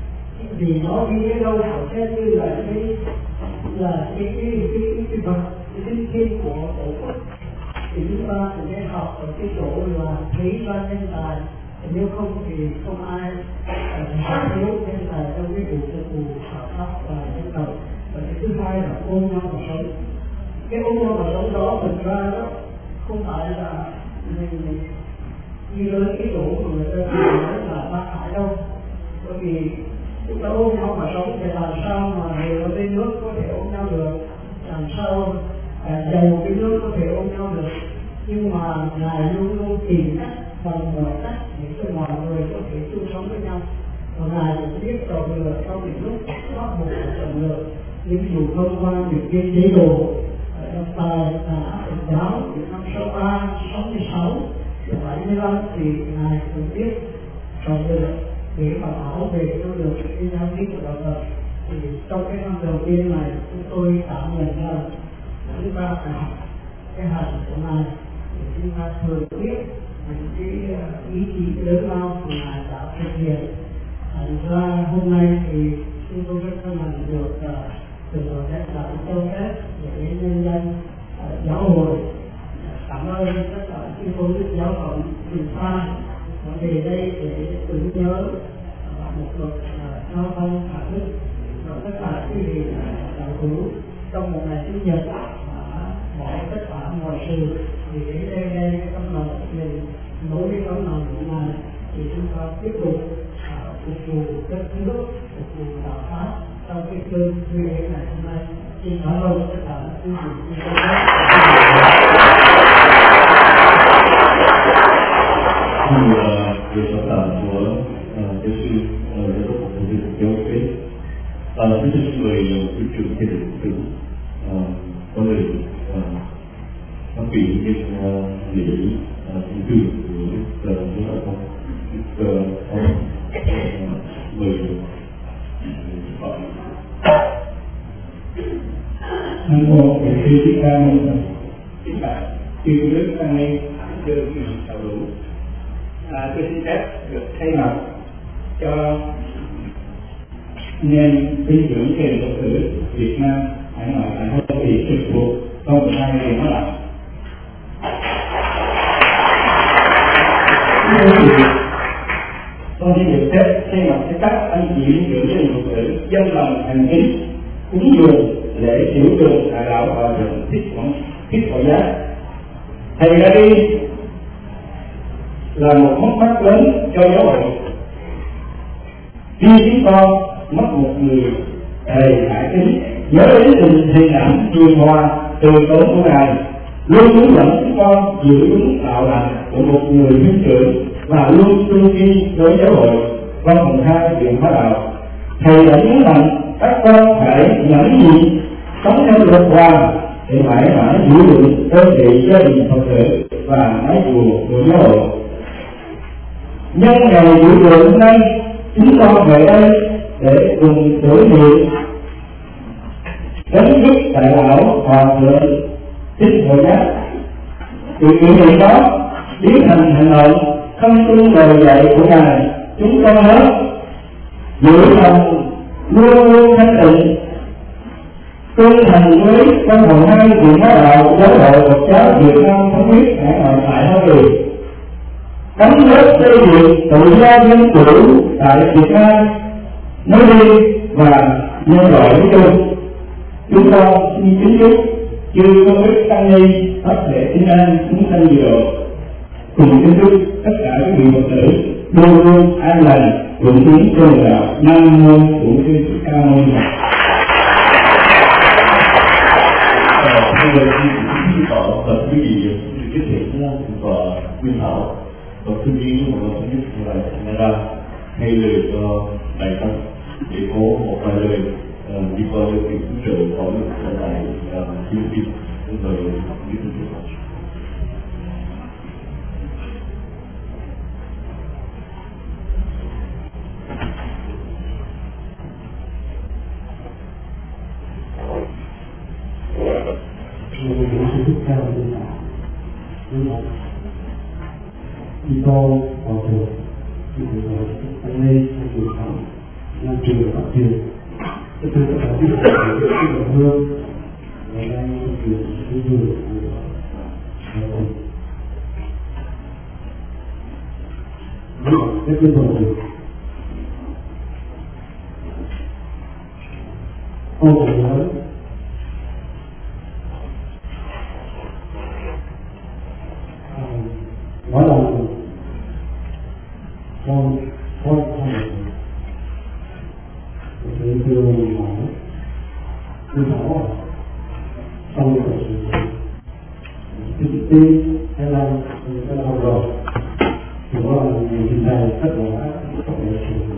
vì nó đi đến đâu họ xem như là cái là cái cái cái cái cái vật cái linh thiêng của tổ quốc. Thì chúng ta cũng nên học ở cái chỗ là thấy ra nhân tài, nếu không thì không ai phát hiếu nhân tài trong cái việc phục vụ khảo sát và dân tộc. Và cái thứ hai là ôm nhau mà sống. Cái ôm nhau mà sống đó thực ra đó không phải là mình đi đến cái chỗ mà người ta nói là bác hải đâu, bởi vì chúng ta ôm nhau mà sống thì làm sao mà người ở bên nước có thể ôm nhau được, làm sao à, giàu cái nước có thể ôm nhau được. Nhưng mà ngài luôn luôn tìm cách bằng mọi cách để cho mọi người có thể chung sống với nhau. Và ngài cũng biết chọn lựa trong những lúc bắt buộc phải chọn lựa, nhưng dù thông qua những cái chế độ trong tài đã Phật giáo từ năm sáu ba, sáu mươi sáu, bảy mươi lăm thì ngài cũng biết chọn lựa để mà bảo vệ cho được cái giáo lý của đạo Phật. Thì trong cái năm đầu tiên này chúng tôi cảm nhận là chúng ta phải học cái hành của ngài để chúng ta thừa biết những cái ý chí lớn lao của ngài đã thực hiện. Thành ra hôm nay thì chúng tôi rất hân hạnh được từ các đạo cho phép để nhân dân giáo hội cảm ơn tất cả những cô đức giáo phận từ xa về đây để tưởng nhớ một luật giao thông thả đức và tất cả quý vị đạo hữu trong một ngày chủ nhật bỏ tất cả mọi sự thì đến đây đây cái tấm lòng của mình nối với tấm lòng của ngài thì chúng ta tiếp tục phục vụ đất nước, phục vụ đạo pháp trong cái cơn nguy hiểm này hôm nay. Xin cảm ơn tất cả quý vị quý vị. Thì về sở cảm của giáo sư giáo dục của thầy giáo kế xin xin mời thủ trưởng thầy tử có lời phát biểu trên lễ chính trường của giáo dục không mời Nam mô Bổn Sư Thích Ca Mâu Ni Phật. Kính bạch chư đức tăng ni, chư quý vị đạo hữu. À, tôi xin phép được thay mặt cho nên tin tưởng trên Phật tử Việt Nam hải ngoại tại Hoa Kỳ trực thuộc công khai về nó lại. Con xin được phép thay mặt cho các anh chị tin tưởng trên Phật tử dân lòng thành kính cúng dường lễ tiểu trường đại đạo hòa thượng thích quảng thích quảng giác. Thầy ra đi là một mất mát lớn cho giáo hội. Khi chúng con mất một người thầy hải kính, nhớ đến tình hình ảnh trường hòa từ tốn của ngài, luôn hướng dẫn chúng con giữ đúng đạo hạnh của một người huynh trưởng và luôn tu vi đối giáo hội văn phòng hai viện hóa đạo. Thầy đã nhấn mạnh các con phải nhẫn nhịn sống theo luật hòa để mãi mãi giữ vững đơn vị gia đình Phật tử và mái chùa của giáo hội. Nhân ngày dự hội hôm nay, chúng con về đây để cùng tưởng niệm đánh thức đại lão hòa thượng thích hội giác. Từ kỷ niệm đó biến thành hành động không tuân lời dạy của ngài, chúng con hết giữ lòng luôn luôn thanh tịnh, tương thành với văn phòng hai viện hóa đạo giáo hội Phật giáo Việt Nam thống nhất hải ngoại tại Hoa Kỳ, đóng góp xây dựng tự do dân chủ tại Việt Nam nói riêng và nhân loại nói chung. Chúng con xin kính chúc chư công đức tăng ni pháp thể tín an chúng sanh diệu độ, cùng kính chúc tất cả các vị Phật tử luôn luôn an lành vững tiến trong đạo. Nam mô Bổn Sư Thích Ca Mâu Ni Phật. Bây giờ thì chúng ta tập quý vị giới thiệu và nguyên thảo và tư duy của một thống nhất của Đại Canada hay lời cho đại tăng để có một vài lời đi qua lời cứu trợ có được ở tại Philippines rồi như thế nào. Khi cô vào trường, thì người anh lên trong trường học, làm trường học trường. Cái tôi đã có biết là cái đồng hương, ngày nay trường cái trường của Hà Nội. Nhưng mà cái cái đồng trường, cô còn nói nói là con con con cái đường nói cứ nói xong rồi thì tin hay là cái nào rồi thì đó là người hiện nay rất là có thể sử dụng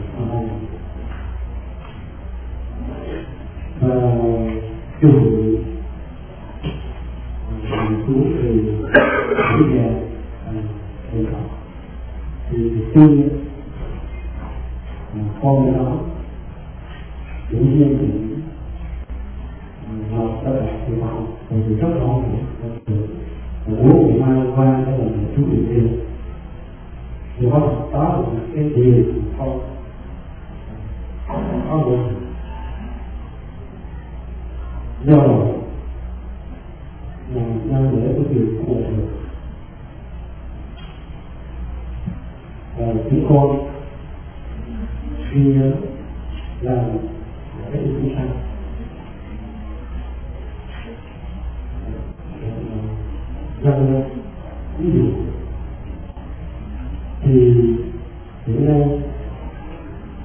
và chủ chú thì bây giờ thì khi con nó tự nhiên thì học các bạn thì học rồi thì rất lo thì bố thì mang qua đó là chú điều điều thì có đó là cái điều không có được do đó là đang để cái điều của được và chúng con khi làm cái ý chúng ta rằng ví dụ thì hiện nay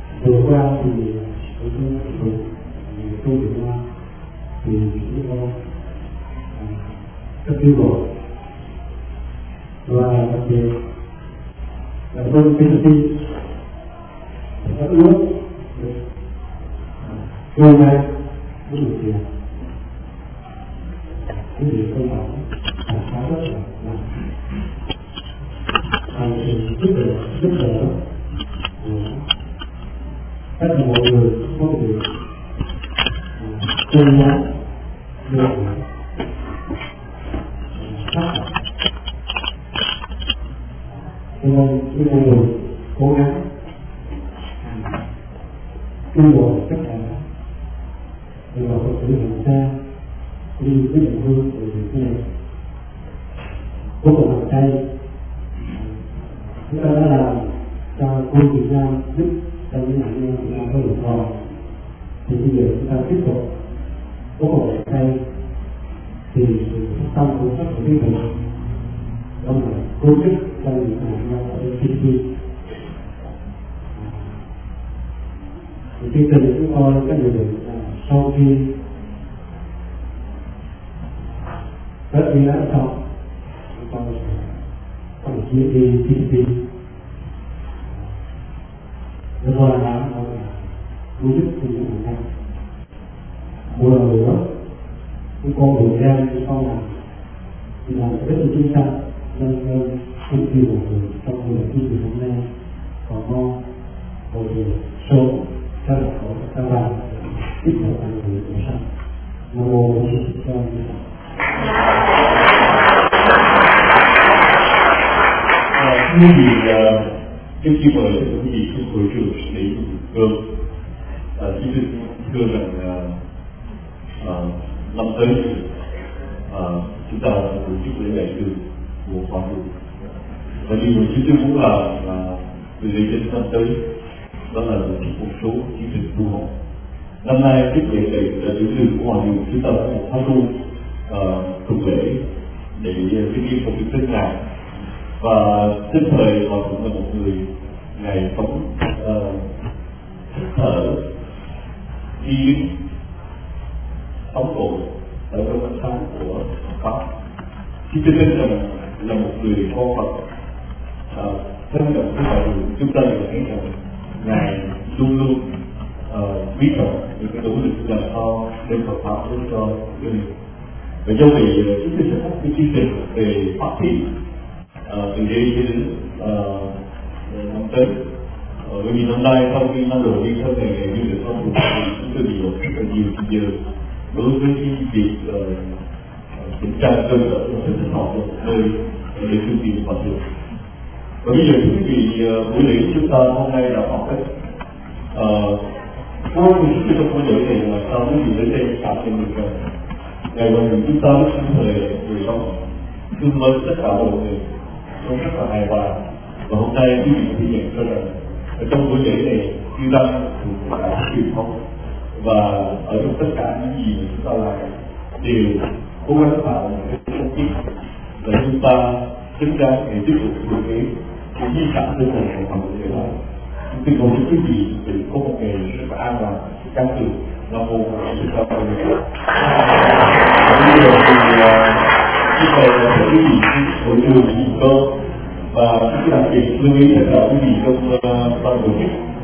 các tiến bộ và đặc biệt là tôi tin tin các nước lâu nay với điều kiện cái điều cơ bản là khá rất là nặng thành sự giúp đỡ giúp đỡ tất cả mọi người có thể cân nhắc được phát triển cho nên chúng tôi đều cố gắng kêu gọi tất cả từ vào Phật tử hành xa đi với định hướng của việc này có một bàn tay chúng ta đã làm cho quân Việt Nam giúp trong những nạn nhân Việt Nam có được hòa thì bây giờ chúng ta tiếp tục có một bàn tay thì sự tâm của các tổ chức này trong là cố gắng trong những nạn nhân ở Philippines. Chương trình chúng tôi có dự định là sau khi Tết Nguyên đán xong chúng tôi sẽ có một chuyến đi Philippines để qua đó là cứu giúp cho những người dân. Một lần nữa chúng con được ra những con làm thì làm rất là chúng ta nâng hơn không chỉ một người trong người chương trình hôm nay còn mong một điều số các là có các bạn tiếp tục làm người của sanh. Nam mô Bổn Sư Thích Ca Mâu Ni Phật. Quý vị, trước khi mời quý vị xin hội trưởng để cơm, xin được thưa rằng năm tới chúng ta tổ chức lễ đại từ của Pháp Luân. Và điều mà chúng tôi muốn làm là từ đây đến năm tới đó là tổ chức một số chương trình tu học. Năm nay trước lễ này là tiểu sư của Hòa Thượng chúng ta có một pháp tu thuộc lễ để thực hiện một cái tinh này. Và tức thời Hòa Thượng là một người ngày sống thích thở đi sống cổ ở trong ánh sáng của Pháp. Khi tôi tin rằng là một người con Phật thân trọng với Hòa Thượng, chúng ta đều thấy rằng ngài luôn luôn quý trọng những cái nỗ lực làm sao đem Phật pháp đến cho người. Và do vậy chúng tôi sẽ có cái chương trình về pháp thị từ đây cho đến năm tới. Bởi vì năm nay sau khi năm đầu đi sau ngày ngày du lịch xong thì chúng tôi bị rất là nhiều thời giờ đối với cái việc kiểm tra cơ sở và sự thích hợp của nơi để thực hiện hoạt động. Và bây giờ thưa quý vị, buổi lễ chúng ta hôm nay là học cách có một chút trong buổi lễ này là sao quý vị đến đây cảm nhận được rằng ngày hôm nay chúng ta lúc sinh thời người sống thương mến tất cả mọi người trong rất là hài hòa. Và hôm nay quý vị ghi nhận cho rằng ở trong buổi lễ này chư tăng thuộc cả truyền thống và ở trong tất cả những gì mà chúng ta làm đều cố gắng tạo một cái không khí để chúng ta xứng đáng để tiếp tục thực hiện cái di sản tinh thần của mọi người lại. Chúng tôi cầu chúc quý vị để có một ngày rất là an toàn, căn từ Nam mô Bổn Sư Thích Ca Mâu Ni Phật. Bây giờ thì chúng tôi sẽ quý vị hội trường gì cơ và chúng tôi đặc biệt lưu ý tất cả quý vị trong ban tổ chức